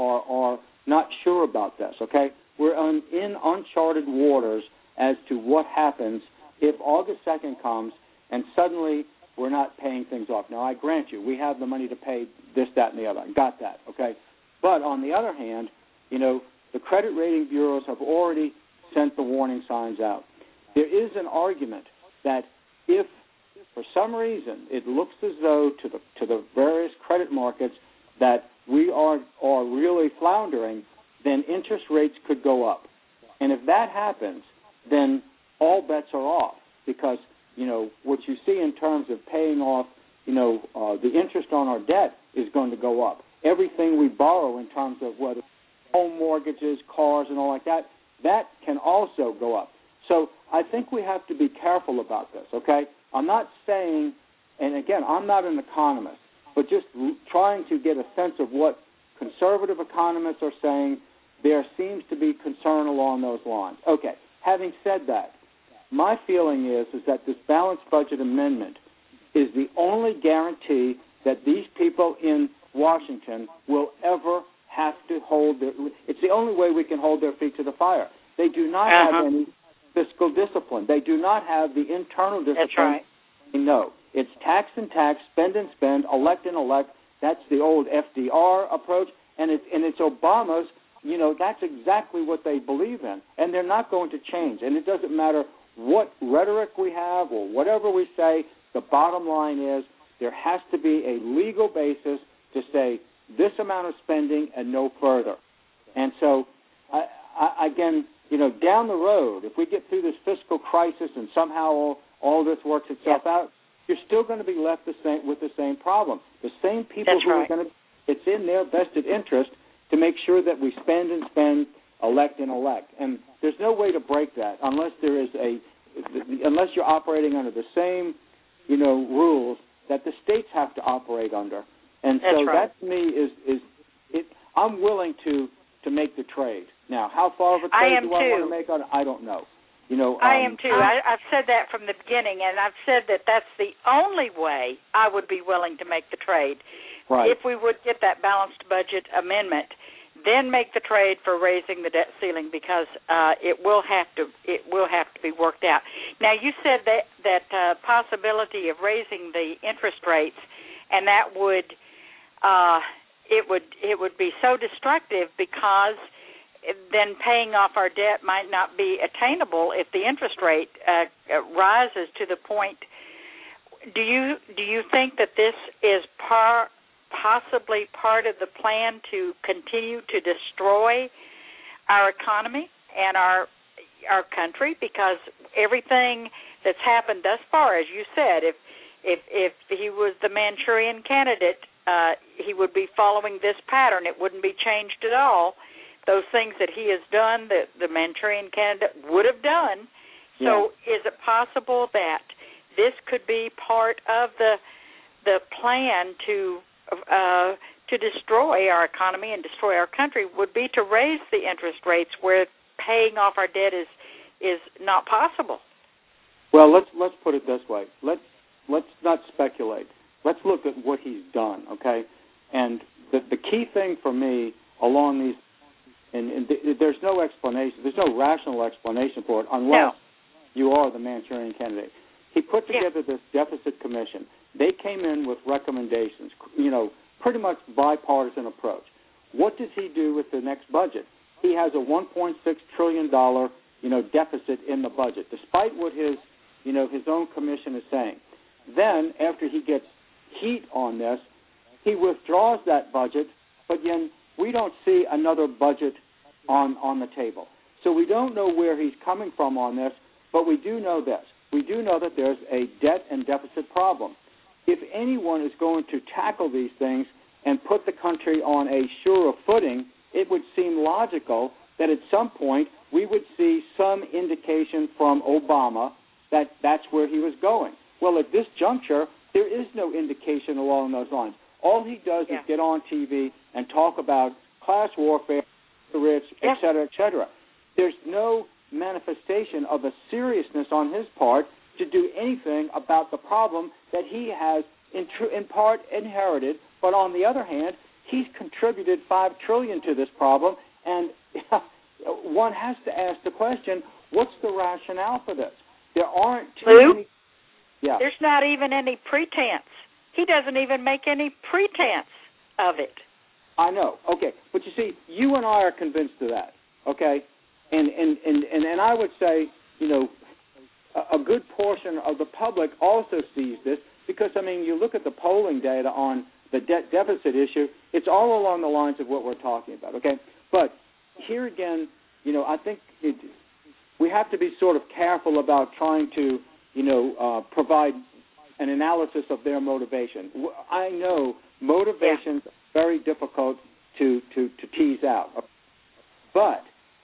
are not sure about this, okay? We're in uncharted waters as to what happens if August 2nd comes and suddenly we're not paying things off. Now, I grant you, we have the money to pay this, that, and the other. I got that, okay? But on the other hand, you know, the credit rating bureaus have already sent the warning signs out. There is an argument that if, for some reason, it looks as though to the various credit markets that we are really floundering, then interest rates could go up. And if that happens, then all bets are off because, you know, what you see in terms of paying off, you know, the interest on our debt is going to go up. Everything we borrow in terms of whether home mortgages, cars, and all like that, that can also go up. So I think we have to be careful about this, okay? I'm not saying, and again, I'm not an economist, but just trying to get a sense of what conservative economists are saying, there seems to be concern along those lines. Okay, having said that, my feeling is that this balanced budget amendment is the only guarantee that these people in Washington will ever have to hold their, it's the only way we can hold their feet to the fire. They do not have any fiscal discipline. They do not have the internal discipline.
That's right.
No. It's tax and tax, spend and spend, elect and elect. That's the old FDR approach, and it's Obama's, you know, that's exactly what they believe in, and they're not going to change. And it doesn't matter what rhetoric we have or whatever we say, the bottom line is there has to be a legal basis to say this amount of spending and no further. And so, again, down the road, if we get through this fiscal crisis and somehow all this works itself out, you're still going to be left with the same problem. The same people who are going to, it's in their vested interest to make sure that we spend and spend, elect and elect. And there's no way to break that unless unless you're operating under the same, rules that the states have to operate under. And so that to me is I'm willing to make the trade. Now, how far of a trade do I want to make on it? I don't know.
I am too. I've said that from the beginning, and I've said that that's the only way I would be willing to make the trade.
Right.
If we would get that balanced budget amendment, then make the trade for raising the debt ceiling, because it will have to be worked out. Now, you said that possibility of raising the interest rates, and that would it would be so destructive, because then paying off our debt might not be attainable if the interest rate rises to the point. Do you think that this is possibly part of the plan to continue to destroy our economy and our country? Because everything that's happened thus far, as you said, if he was the Manchurian candidate, he would be following this pattern. It wouldn't be changed at all. Those things that he has done, that the Manchurian candidate would have done. So is it possible that this could be part of the plan to destroy our economy and destroy our country, would be to raise the interest rates where paying off our debt is not possible?
Well, let's put it this way. Let's not speculate. Let's look at what he's done, okay? And the key thing for me along these, and there's no explanation, there's no rational explanation for it unless you are the Manchurian candidate. He put together this deficit commission. They came in with recommendations, pretty much bipartisan approach. What does he do with the next budget? He has a $1.6 trillion, deficit in the budget, despite what his own commission is saying. Then, after he gets heat on this, he withdraws that budget, but then we don't see another budget on the table. So we don't know where he's coming from on this, but we do know this. We do know that there's a debt and deficit problem. If anyone is going to tackle these things and put the country on a surer footing, it would seem logical that at some point we would see some indication from Obama that that's where he was going. Well, at this juncture, there is no indication along those lines. All he does is get on TV and talk about class warfare, the rich, et cetera, et cetera. There's no manifestation of a seriousness on his part to do anything about the problem that he has in part inherited, but on the other hand, he's contributed $5 trillion to this problem, and one has to ask the question, what's the rationale for this? There aren't too many... There's not even any pretense. He doesn't even make any pretense of it. I know. Okay. But you see, you and I are convinced of that. Okay? And I would say, a good portion of the public also sees this because, you look at the polling data on the debt deficit issue, it's all along the lines of what we're talking about, okay? But here again, I think we have to be sort of careful about trying to, provide an analysis of their motivation. I know motivations are very difficult to tease out. But,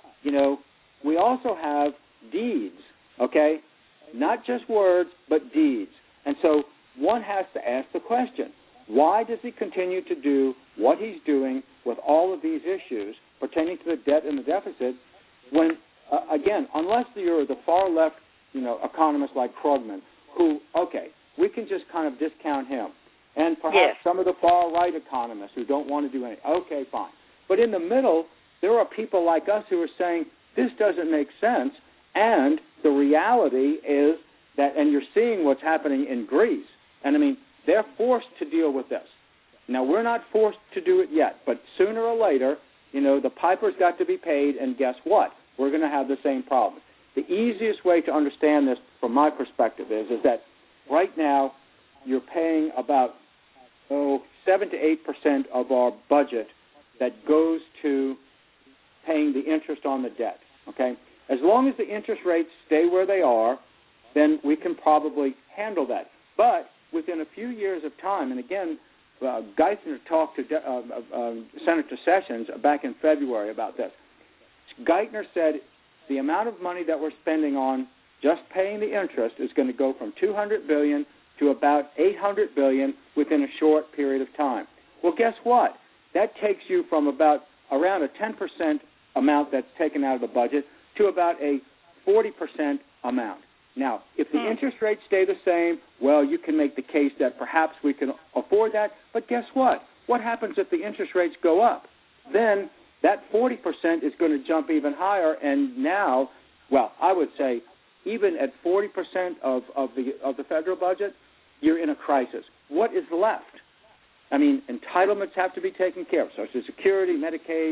we also have deeds, okay? Not just words, but deeds. And so one has to ask the question, why does he continue to do what he's doing with all of these issues pertaining to the debt and the deficit when, again, unless you're the far left, economists like Krugman, who, okay, we can just kind of discount him. And perhaps some of the far right economists who don't want to do anything. Okay, fine. But in the middle, there are people like us who are saying, this doesn't make sense, and the reality is that, and you're seeing what's happening in Greece, and they're forced to deal with this. Now, we're not forced to do it yet, but sooner or later, the piper's got to be paid, and guess what? We're going to have the same problem. The easiest way to understand this from my perspective is that right now you're paying about 7 to 8% of our budget that goes to paying the interest on the debt, okay? As long as the interest rates stay where they are, then we can probably handle that. But within a few years of time, and again, Geithner talked to Senator Sessions back in February about this. Geithner said the amount of money that we're spending on just paying the interest is going to go from $200 billion to about $800 billion within a short period of time. Well, guess what? That takes you from around a 10% amount that's taken out of the budget to about a 40% amount. Now, if the interest rates stay the same, well, you can make the case that perhaps we can afford that. But guess what? What happens if the interest rates go up? Then that 40% is going to jump even higher. And now, well, I would say even at 40% of the federal budget, you're in a crisis. What is left? I mean, entitlements have to be taken care of, Social Security, Medicaid,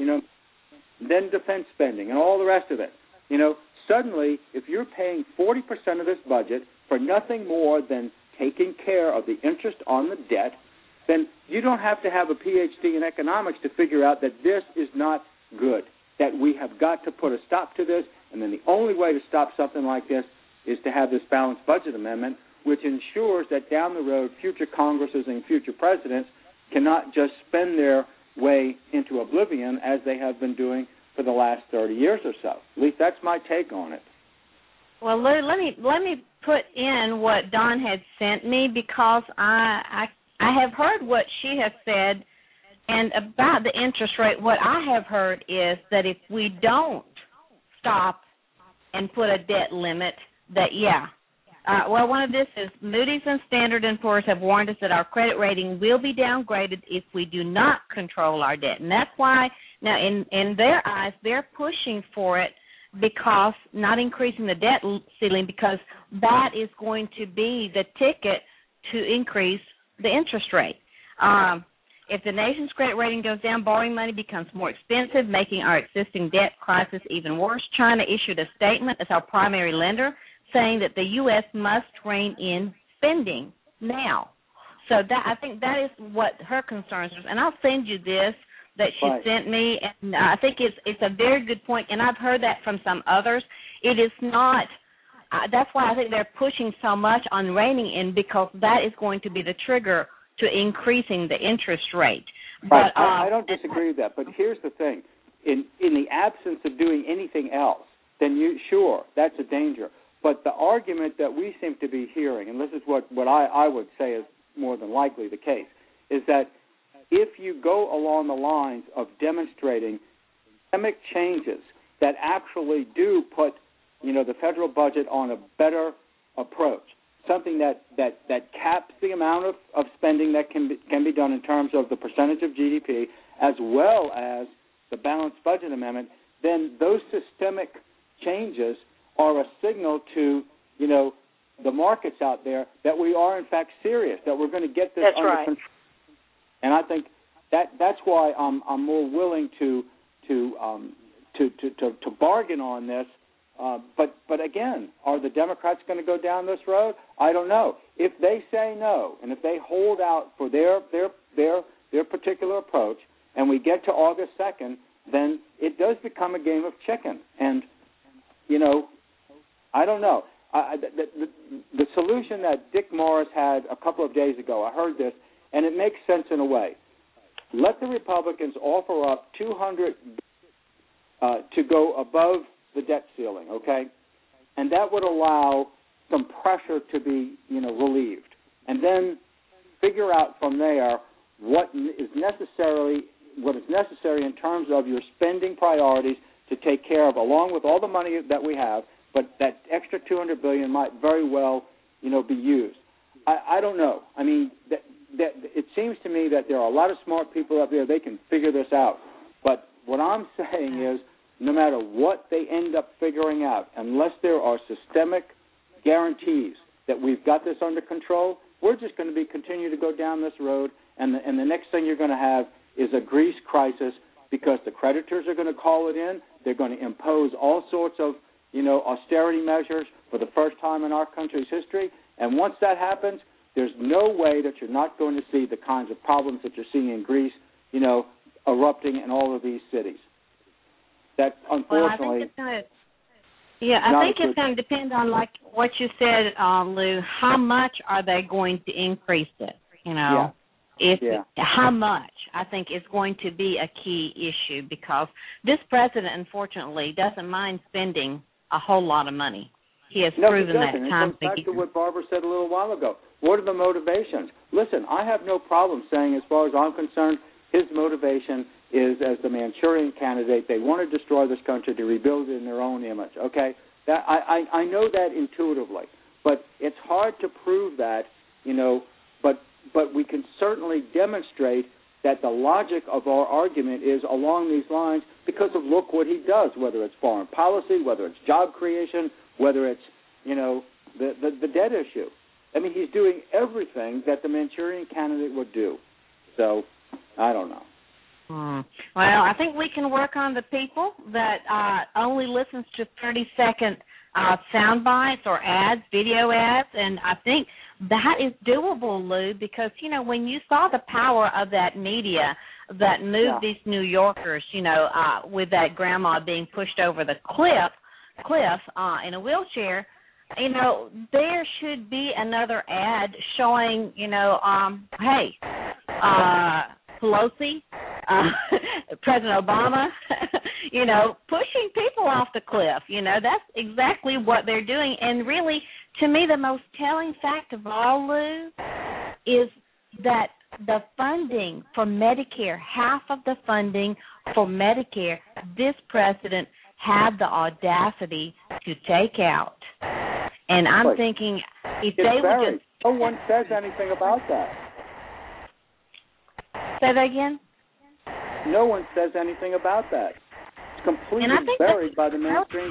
then defense spending and all the rest of it. Suddenly, if you're paying 40% of this budget for nothing more than taking care of the interest on the debt, then you don't have to have a PhD in economics to figure out that this is not good, that we have got to put a stop to this, and then the only way to stop something like this is to have this balanced budget amendment, which ensures that down the road future Congresses and future presidents cannot just spend their way into oblivion as they have been doing for the last 30 years or so. At least that's my take on it.
Well, Lou, let me put in what Dawn had sent me, because I have heard what she has said, and about the interest rate, what I have heard is that if we don't stop and put a debt limit, that, one of this is Moody's and Standard & Poor's have warned us that our credit rating will be downgraded if we do not control our debt. And that's why, now, in their eyes, they're pushing for it, because not increasing the debt ceiling, because that is going to be the ticket to increase the interest rate. If the nation's credit rating goes down, borrowing money becomes more expensive, making our existing debt crisis even worse. China issued a statement as our primary lender saying that the U.S. must rein in spending now. So I think that is what her concerns are. And I'll send you this that she sent me, and I think it's a very good point, and I've heard that from some others. It is not that's why I think they're pushing so much on reining in, because that is going to be the trigger to increasing the interest rate.
But I don't disagree with that, but here's the thing. In the absence of doing anything else, then sure, that's a danger. But the argument that we seem to be hearing, and this is what I would say is more than likely the case, is that if you go along the lines of demonstrating systemic changes that actually do put, the federal budget on a better approach, something that caps the amount of spending that can be done in terms of the percentage of GDP, as well as the balanced budget amendment, then those systemic changes are a signal to, the markets out there that we are in fact serious, that we're going to get this under control. And I think that's why I'm more willing to bargain on this. But again, are the Democrats going to go down this road? I don't know. If they say no, and if they hold out for their particular approach, and we get to August 2nd, then it does become a game of chicken. And I don't know. The solution that Dick Morris had a couple of days ago, I heard this, and it makes sense in a way. Let the Republicans offer up $200 to go above the debt ceiling, okay? And that would allow some pressure to be, relieved. And then figure out from there what is necessary in terms of your spending priorities to take care of, along with all the money that we have, but that extra $200 billion might very well, be used. I don't know. I mean, it seems to me that there are a lot of smart people out there. They can figure this out. But what I'm saying is, no matter what they end up figuring out, unless there are systemic guarantees that we've got this under control, we're just going to continue to go down this road, and the next thing you're going to have is a Greece crisis, because the creditors are going to call it in. They're going to impose all sorts of, austerity measures for the first time in our country's history. And once that happens, there's no way that you're not going to see the kinds of problems that you're seeing in Greece, erupting in all of these cities. That, unfortunately...
Well, Yeah, I think it's going to depend on, like what you said, Lou. How much are they going to increase it? You know, how much? I think is going to be a key issue because this president, unfortunately, doesn't mind spending a whole lot of money. He has proven that time.
It goes back to what Barbara said a little while ago. What are the motivations? Listen, I have no problem saying, as far as I'm concerned, his motivation is, as the Manchurian Candidate, they want to destroy this country to rebuild it in their own image, okay? That I know that intuitively, but it's hard to prove that, you know, but we can certainly demonstrate that the logic of our argument is along these lines because of look what he does, whether it's foreign policy, whether it's job creation, whether it's, you know, the debt issue. I mean, he's doing everything that the Manchurian Candidate would do. So, I don't know.
Well, I think we can work on the people that only listens to 30-second sound bites or ads, video ads, and I think that is doable, Lou, because, you know, when you saw the power of that media that moved these New Yorkers, you know, with that grandma being pushed over the cliff in a wheelchair, you know, there should be another ad showing, you know, hey, Pelosi, President Obama, you know, pushing people off the cliff. You know, that's exactly what they're doing. And really, to me, the most telling fact of all, Lou, is that the funding for Medicare, half of the funding for Medicare, this president had the audacity to take out. And I'm thinking if they would just...
No one says anything about that.
Say that again?
No one says anything about that. It's completely buried by the mainstream.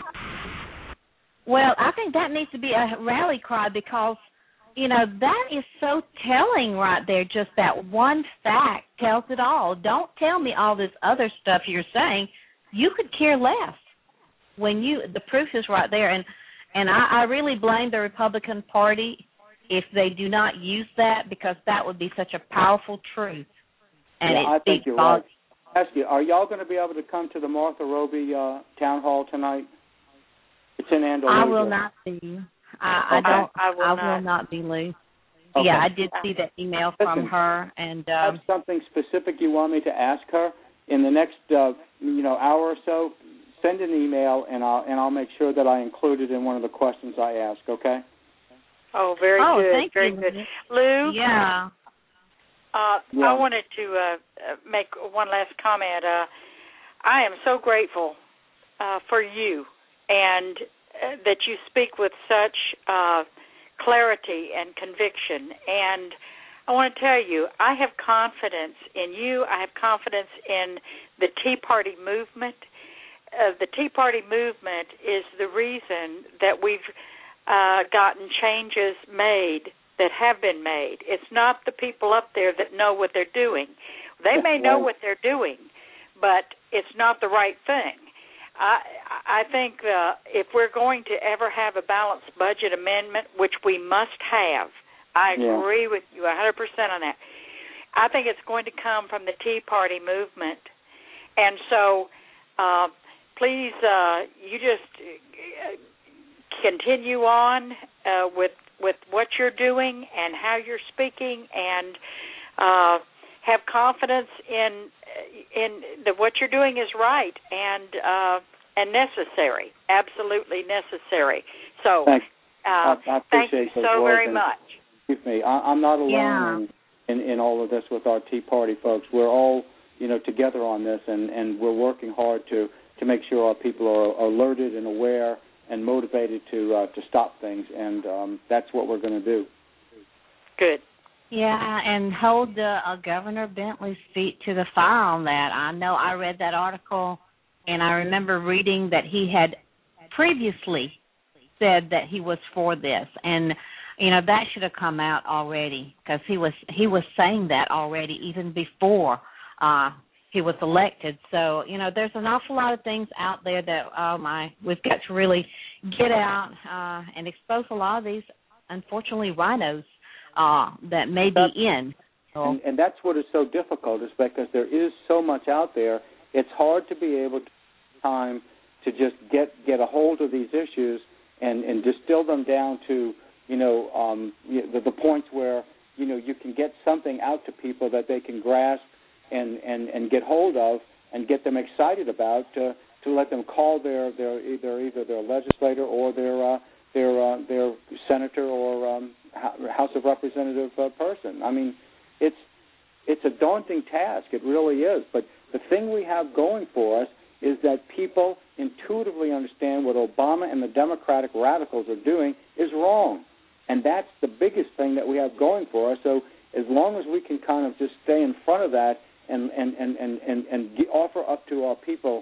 Well, I think that needs to be a rally cry because, you know, that is so telling right there. Just that one fact tells it all. Don't tell me all this other stuff you're saying. You could care less when the proof is right there. And I really blame the Republican Party if they do not use that because that would be such a powerful truth. And
I think you're right. Ask you, are y'all going to be able to come to the Martha Roby town hall tonight? It's in Andalusia.
I will not be. I will not be, Lou. Okay. Yeah, I did see that email from her, and
have something specific you want me to ask her in the next hour or so. Send an email, and I'll make sure that I include it in one of the questions I ask. Okay.
Oh, very good.
Thank
very
you.
Good, Lou.
Yeah.
I wanted to make one last comment. I am so grateful for you and that you speak with such clarity and conviction. And I want to tell you, I have confidence in you. I have confidence in the Tea Party movement. The Tea Party movement is the reason that we've gotten changes made that have been made. It's not the people up there that know what they're doing. They may know what they're doing, but it's not the right thing. I think if we're going to ever have a balanced budget amendment, which we must have, I agree with you 100% on that. I think it's going to come from the Tea Party movement. And so please, you just continue on with what you're doing and how you're speaking, and have confidence in that what you're doing is right and necessary, absolutely necessary. So
I
thank you so very much.
Excuse me, I'm not alone in all of this with our Tea Party folks. We're all together on this, and we're working hard to make sure our people are alerted and aware and motivated to stop things, and that's what we're going to do.
Good.
Yeah, and hold Governor Bentley's feet to the fire on that. I know I read that article, and I remember reading that he had previously said that he was for this, and that should have come out already because he was saying that already even before he was elected. So, there's an awful lot of things out there that we've got to really get out and expose a lot of these, unfortunately, rhinos that may be in.
And that's what is so difficult, is because there is so much out there. It's hard to be able to take time to just get a hold of these issues and distill them down to, the points where, you can get something out to people that they can grasp and get hold of and get them excited about to let them call their either their legislator or their senator or House of Representative person. I mean, it's a daunting task. It really is. But the thing we have going for us is that people intuitively understand what Obama and the Democratic radicals are doing is wrong. And that's the biggest thing that we have going for us. So as long as we can kind of just stay in front of that and offer up to our people,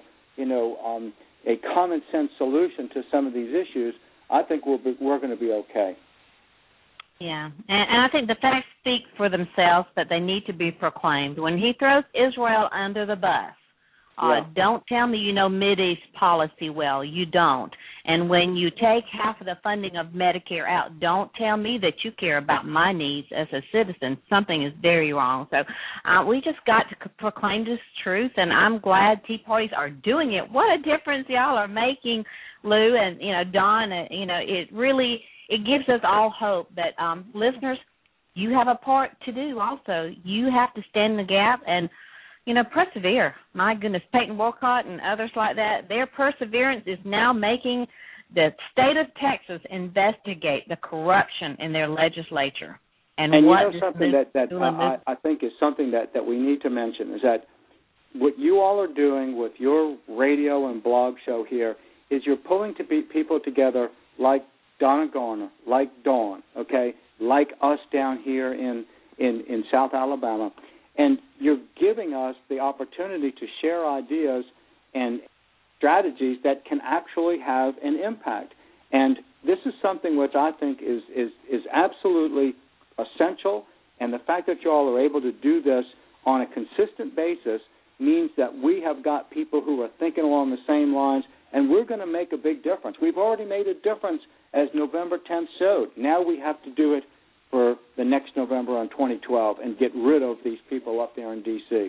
a common sense solution to some of these issues, I think we're going to be okay.
Yeah, and I think the facts speak for themselves, that they need to be proclaimed. When he throws Israel under the bus, don't tell me you know Mideast policy well. You don't. And when you take half of the funding of Medicare out, don't tell me that you care about my needs as a citizen. Something is very wrong. So we just got to proclaim this truth, and I'm glad Tea Parties are doing it. What a difference y'all are making, Lou and, Don. It really, it gives us all hope that listeners, you have a part to do also. You have to stand in the gap and, persevere. My goodness, Peyton Wolcott and others like that, their perseverance is now making the state of Texas investigate the corruption in their legislature. And
something that I think is something that we need to mention is that what you all are doing with your radio and blog show here is you're pulling people together like Donna Garner, like Dawn, okay, like us down here in South Alabama. And you're giving us the opportunity to share ideas and strategies that can actually have an impact. And this is something which I think is absolutely essential. And the fact that you all are able to do this on a consistent basis means that we have got people who are thinking along the same lines, and we're going to make a big difference. We've already made a difference, as November 10th showed. Now we have to do it for the next November on 2012 and get rid of these people up there in D.C.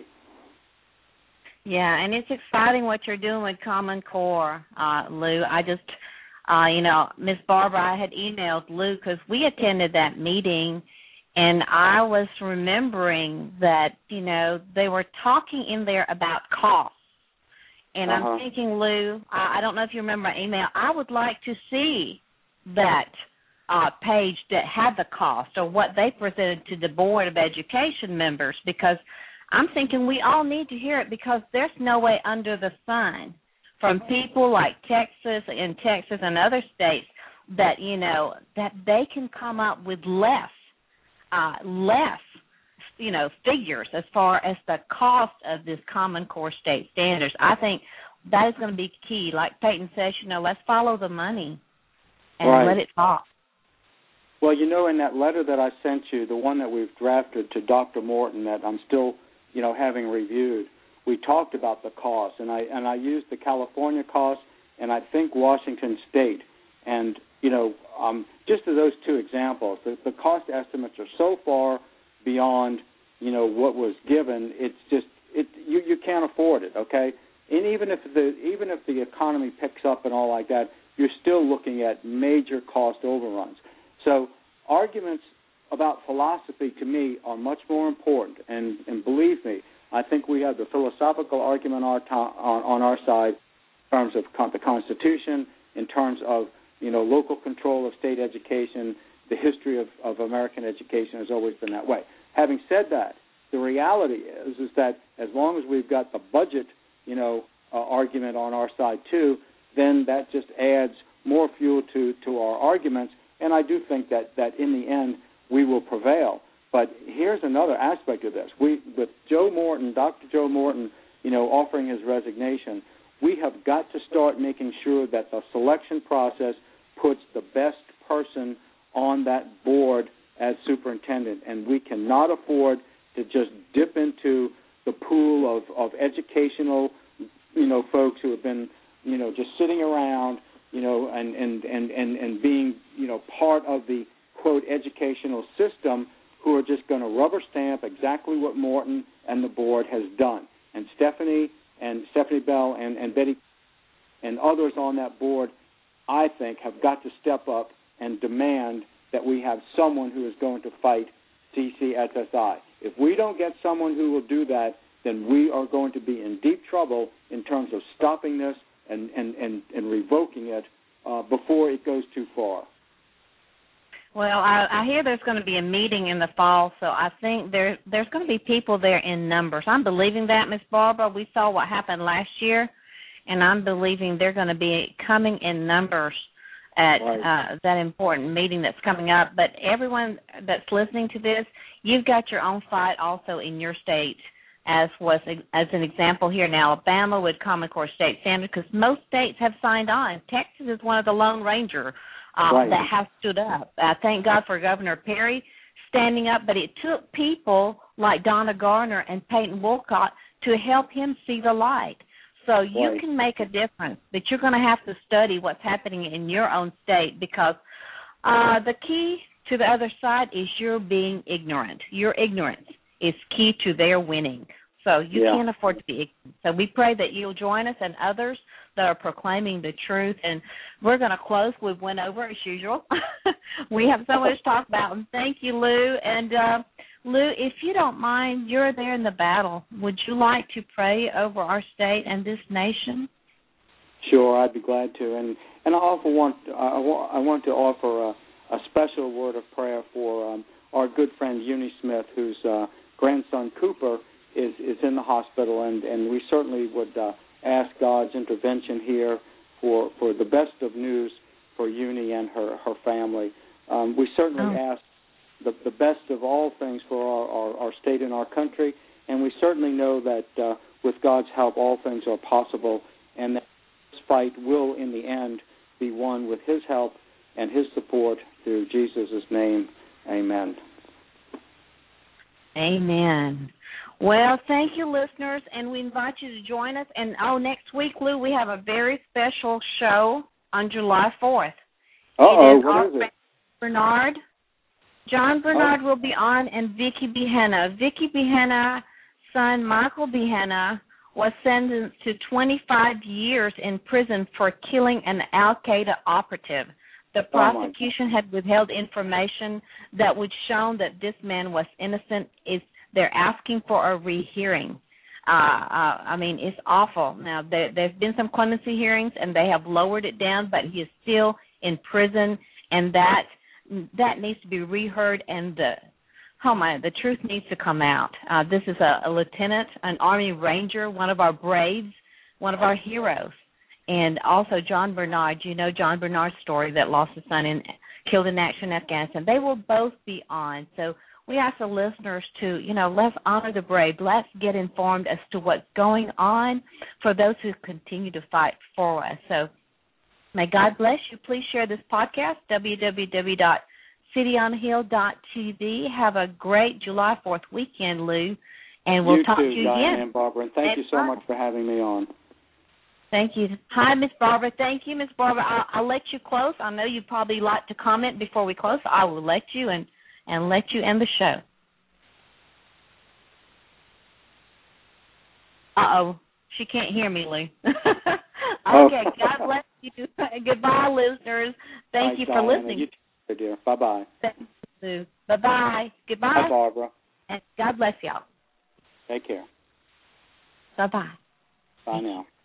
Yeah, and it's exciting what you're doing with Common Core, Lou. I just, Miss Barbara, I had emailed Lou because we attended that meeting, and I was remembering that, they were talking in there about costs. And I'm thinking, Lou, I don't know if you remember my email, I would like to see that page that had the cost or what they presented to the Board of Education members, because I'm thinking we all need to hear it, because there's no way under the sun from people like Texas and other states that, that they can come up with less, figures as far as the cost of this Common Core state standards. I think that is going to be key. Like Peyton says, let's follow the money and let it talk.
Well, in that letter that I sent you, the one that we've drafted to Dr. Morton that I'm still, having reviewed, we talked about the cost, and I used the California cost and I think Washington State, and just to those two examples, the cost estimates are so far beyond what was given. It's just you can't afford it, okay? And even if the economy picks up and all like that, you're still looking at major cost overruns. So arguments about philosophy, to me, are much more important. And believe me, I think we have the philosophical argument on our side in terms of the Constitution, in terms of local control of state education. The history of American education has always been that way. Having said that, the reality is that as long as we've got the budget, argument on our side too, then that just adds more fuel to our arguments. And I do think that in the end we will prevail. But here's another aspect of this. With Joe Morton, Dr. Joe Morton, offering his resignation, we have got to start making sure that the selection process puts the best person on that board as superintendent. And we cannot afford to just dip into the pool of educational, folks who have been, just sitting around, and being, part of the, quote, educational system, who are just going to rubber stamp exactly what Morton and the board has done. And Stephanie Bell and Betty and others on that board, I think, have got to step up and demand that we have someone who is going to fight CCSSI. If we don't get someone who will do that, then we are going to be in deep trouble in terms of stopping this and revoking it before it goes too far.
Well, I hear there's going to be a meeting in the fall, so I think there's going to be people there in numbers. I'm believing that, Miss Barbara. We saw what happened last year, and I'm believing they're going to be coming in numbers at that important meeting that's coming up. But everyone that's listening to this, you've got your own fight also in your state, as an example here in Alabama with Common Core state standards, because most states have signed on. Texas is one of the Lone Ranger that have stood up. Thank God for Governor Perry standing up, but it took people like Donna Garner and Peyton Wolcott to help him see the light. So you can make a difference, but you're going to have to study what's happening in your own state, because the key to the other side is you're being ignorant. Your ignorance is key to their winning. So you can't afford to be ignorant. So we pray that you'll join us and others that are proclaiming the truth. And we're going to close. We went over as usual. We have so much to talk about. And thank you, Lou. And Lou, if you don't mind, you're there in the battle. Would you like to pray over our state and this nation?
Sure, I'd be glad to. And I also want to offer a special word of prayer for our good friend Eunice Smith, whose grandson Cooper is in the hospital, and we certainly would ask God's intervention here for the best of news for Uni and her family. We certainly ask the best of all things for our state and our country, and we certainly know that with God's help all things are possible, and that this fight will in the end be won with His help and His support through Jesus' name. Amen.
Amen. Well, thank you, listeners, and we invite you to join us. And, next week, Lou, we have a very special show on July 4th.
What is it?
Bernard. John Bernard will be on, and Vicky Behenna. Vicky Behenna's son, Michael Behenna, was sentenced to 25 years in prison for killing an Al-Qaeda operative. The prosecution had withheld information that would show that this man was innocent. They're asking for a rehearing. I mean, it's awful. Now, there's been some clemency hearings, and they have lowered it down, but he is still in prison, and that needs to be reheard, and the truth needs to come out. This is a lieutenant, an Army Ranger, one of our braves, one of our heroes. And also John Bernard, you know John Bernard's story that lost his son and killed in action in Afghanistan. They will both be on. So we ask the listeners to, let's honor the brave. Let's get informed as to what's going on for those who continue to fight for us. So may God bless you. Please share this podcast, www.cityonhill.tv. Have a great July 4th weekend, Lou, and we'll talk to you
Diane
again.
And Barbara, and thank you so much for having me on.
Thank you. Hi, Miss Barbara. Thank you, Miss Barbara. I'll let you close. I know you probably like to comment before we close. So I will let you and let you end the show. Uh-oh. She can't hear me, Lou. Okay. God bless you. Goodbye, listeners. Thank you for listening.
You too, dear. Bye-bye.
Thank you. Bye-bye. Goodbye.
Bye, Barbara.
And God bless y'all.
Take care.
Bye-bye.
Bye now.